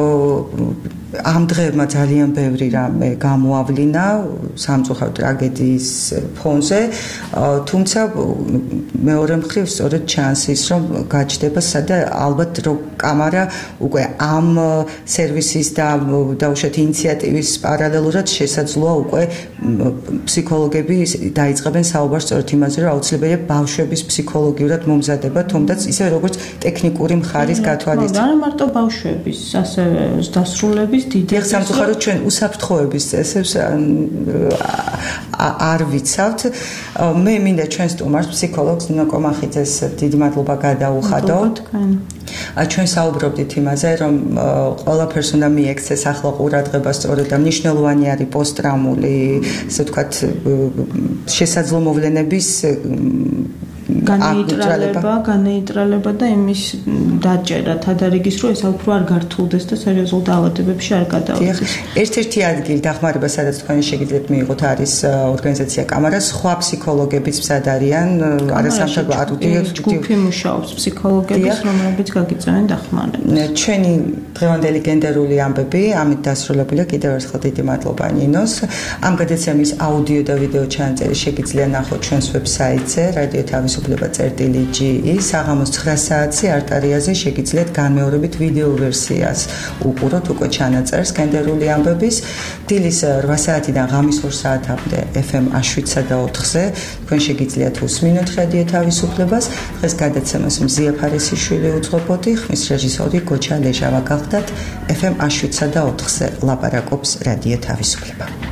ამ დღეებმა ძალიან ბევრი რამე გამოავლინა სამწუხაროდ ტრაგედიის ფონზე, თუმცა მეორე მხრივ სწორედ ჩანსის, რომ გაჩნდება სადა ალბათ რომ კამარა უკვე ამ სერვისის და დაუშვათ ინიციატივის პარალელურად შესაძლოა უკვე ფსიქოლოგები დაიწყებენ საუბარს სწორედ იმაზე, რომ აუცილებელია ბავშვების ფსიქოლოგიურად მომზადება, თუმცა ისე როგორც ტექნიკური მხარის გათვალისწინება. არა მარტო ბავშვების, ასევე დასრულების დიდ სამწუხაროდ ჩვენ უსაფრთხოების წესებს არ ვიცავთ. მე მინდა ჩვენ სტუმარს ფსიქოლოგს ნინო კომახიძეს დიდი მადლობა გადაუხადო. ჩვენ საუბრობდით იმაზე, რომ ყველაფერს უნდა მიექცეს ახლა ყურადღება სწორედ და მნიშვნელოვანი არის პოსტტრაუმული, ასე ვთქვათ, შესაძლო მოვლენების განეიტრალება, განეიტრალება და იმის დაჭერა თადარიგის, რომ ეს უფრო არ გართულდეს და სერიოზულ დაავადებებში არ გადაუხდეს. ერთ-ერთი ადგილი დახმარება, სადაც თქვენ შეგიძლიათ მიიღოთ, არის ორგანიზაცია კამარა, სხვა ფსიქოლოგებიც მზად არიან, არასამთავრობო არუდიებს ჯგუფი მუშაობს ფსიქოლოგების, რომლებიც გაგიწევენ დახმარებას. ჩვენი დღევანდელი გენდერული ამბები ამით დასრულებულია. კიდევ ერთხელ დიდი მადლობა ნინოს. ამ გადაცემის აუდიო და ვიდეო ჩანაწერი შეგიძლიათ ნახოთ ჩვენს ვებსაიტზე radio თავისუფლება თავისუფლება წერტილი ჯი საღამოს ცხრა საათზე არტარიაზე შეგიძლიათ განმეორებით ვიდეო ვერსიას უყუროთ უკვე ჩანაწერს გენდერული ამბების დილის რვა საათიდან ღამის ორ საათამდე ეფ ემ შვიდსა და ოთხზე თქვენ შეგიძლიათ უსმინოთ რადიო თავისუფლებას დღეს გადაცემას მზია ფარისიშვილი უძღვებოდი ხმის რეჟისორი გოჩა ლეჟავა გახდათ ეფ ემ შვიდსა და ოთხზე ლაპარაკობს რადიო თავისუფლება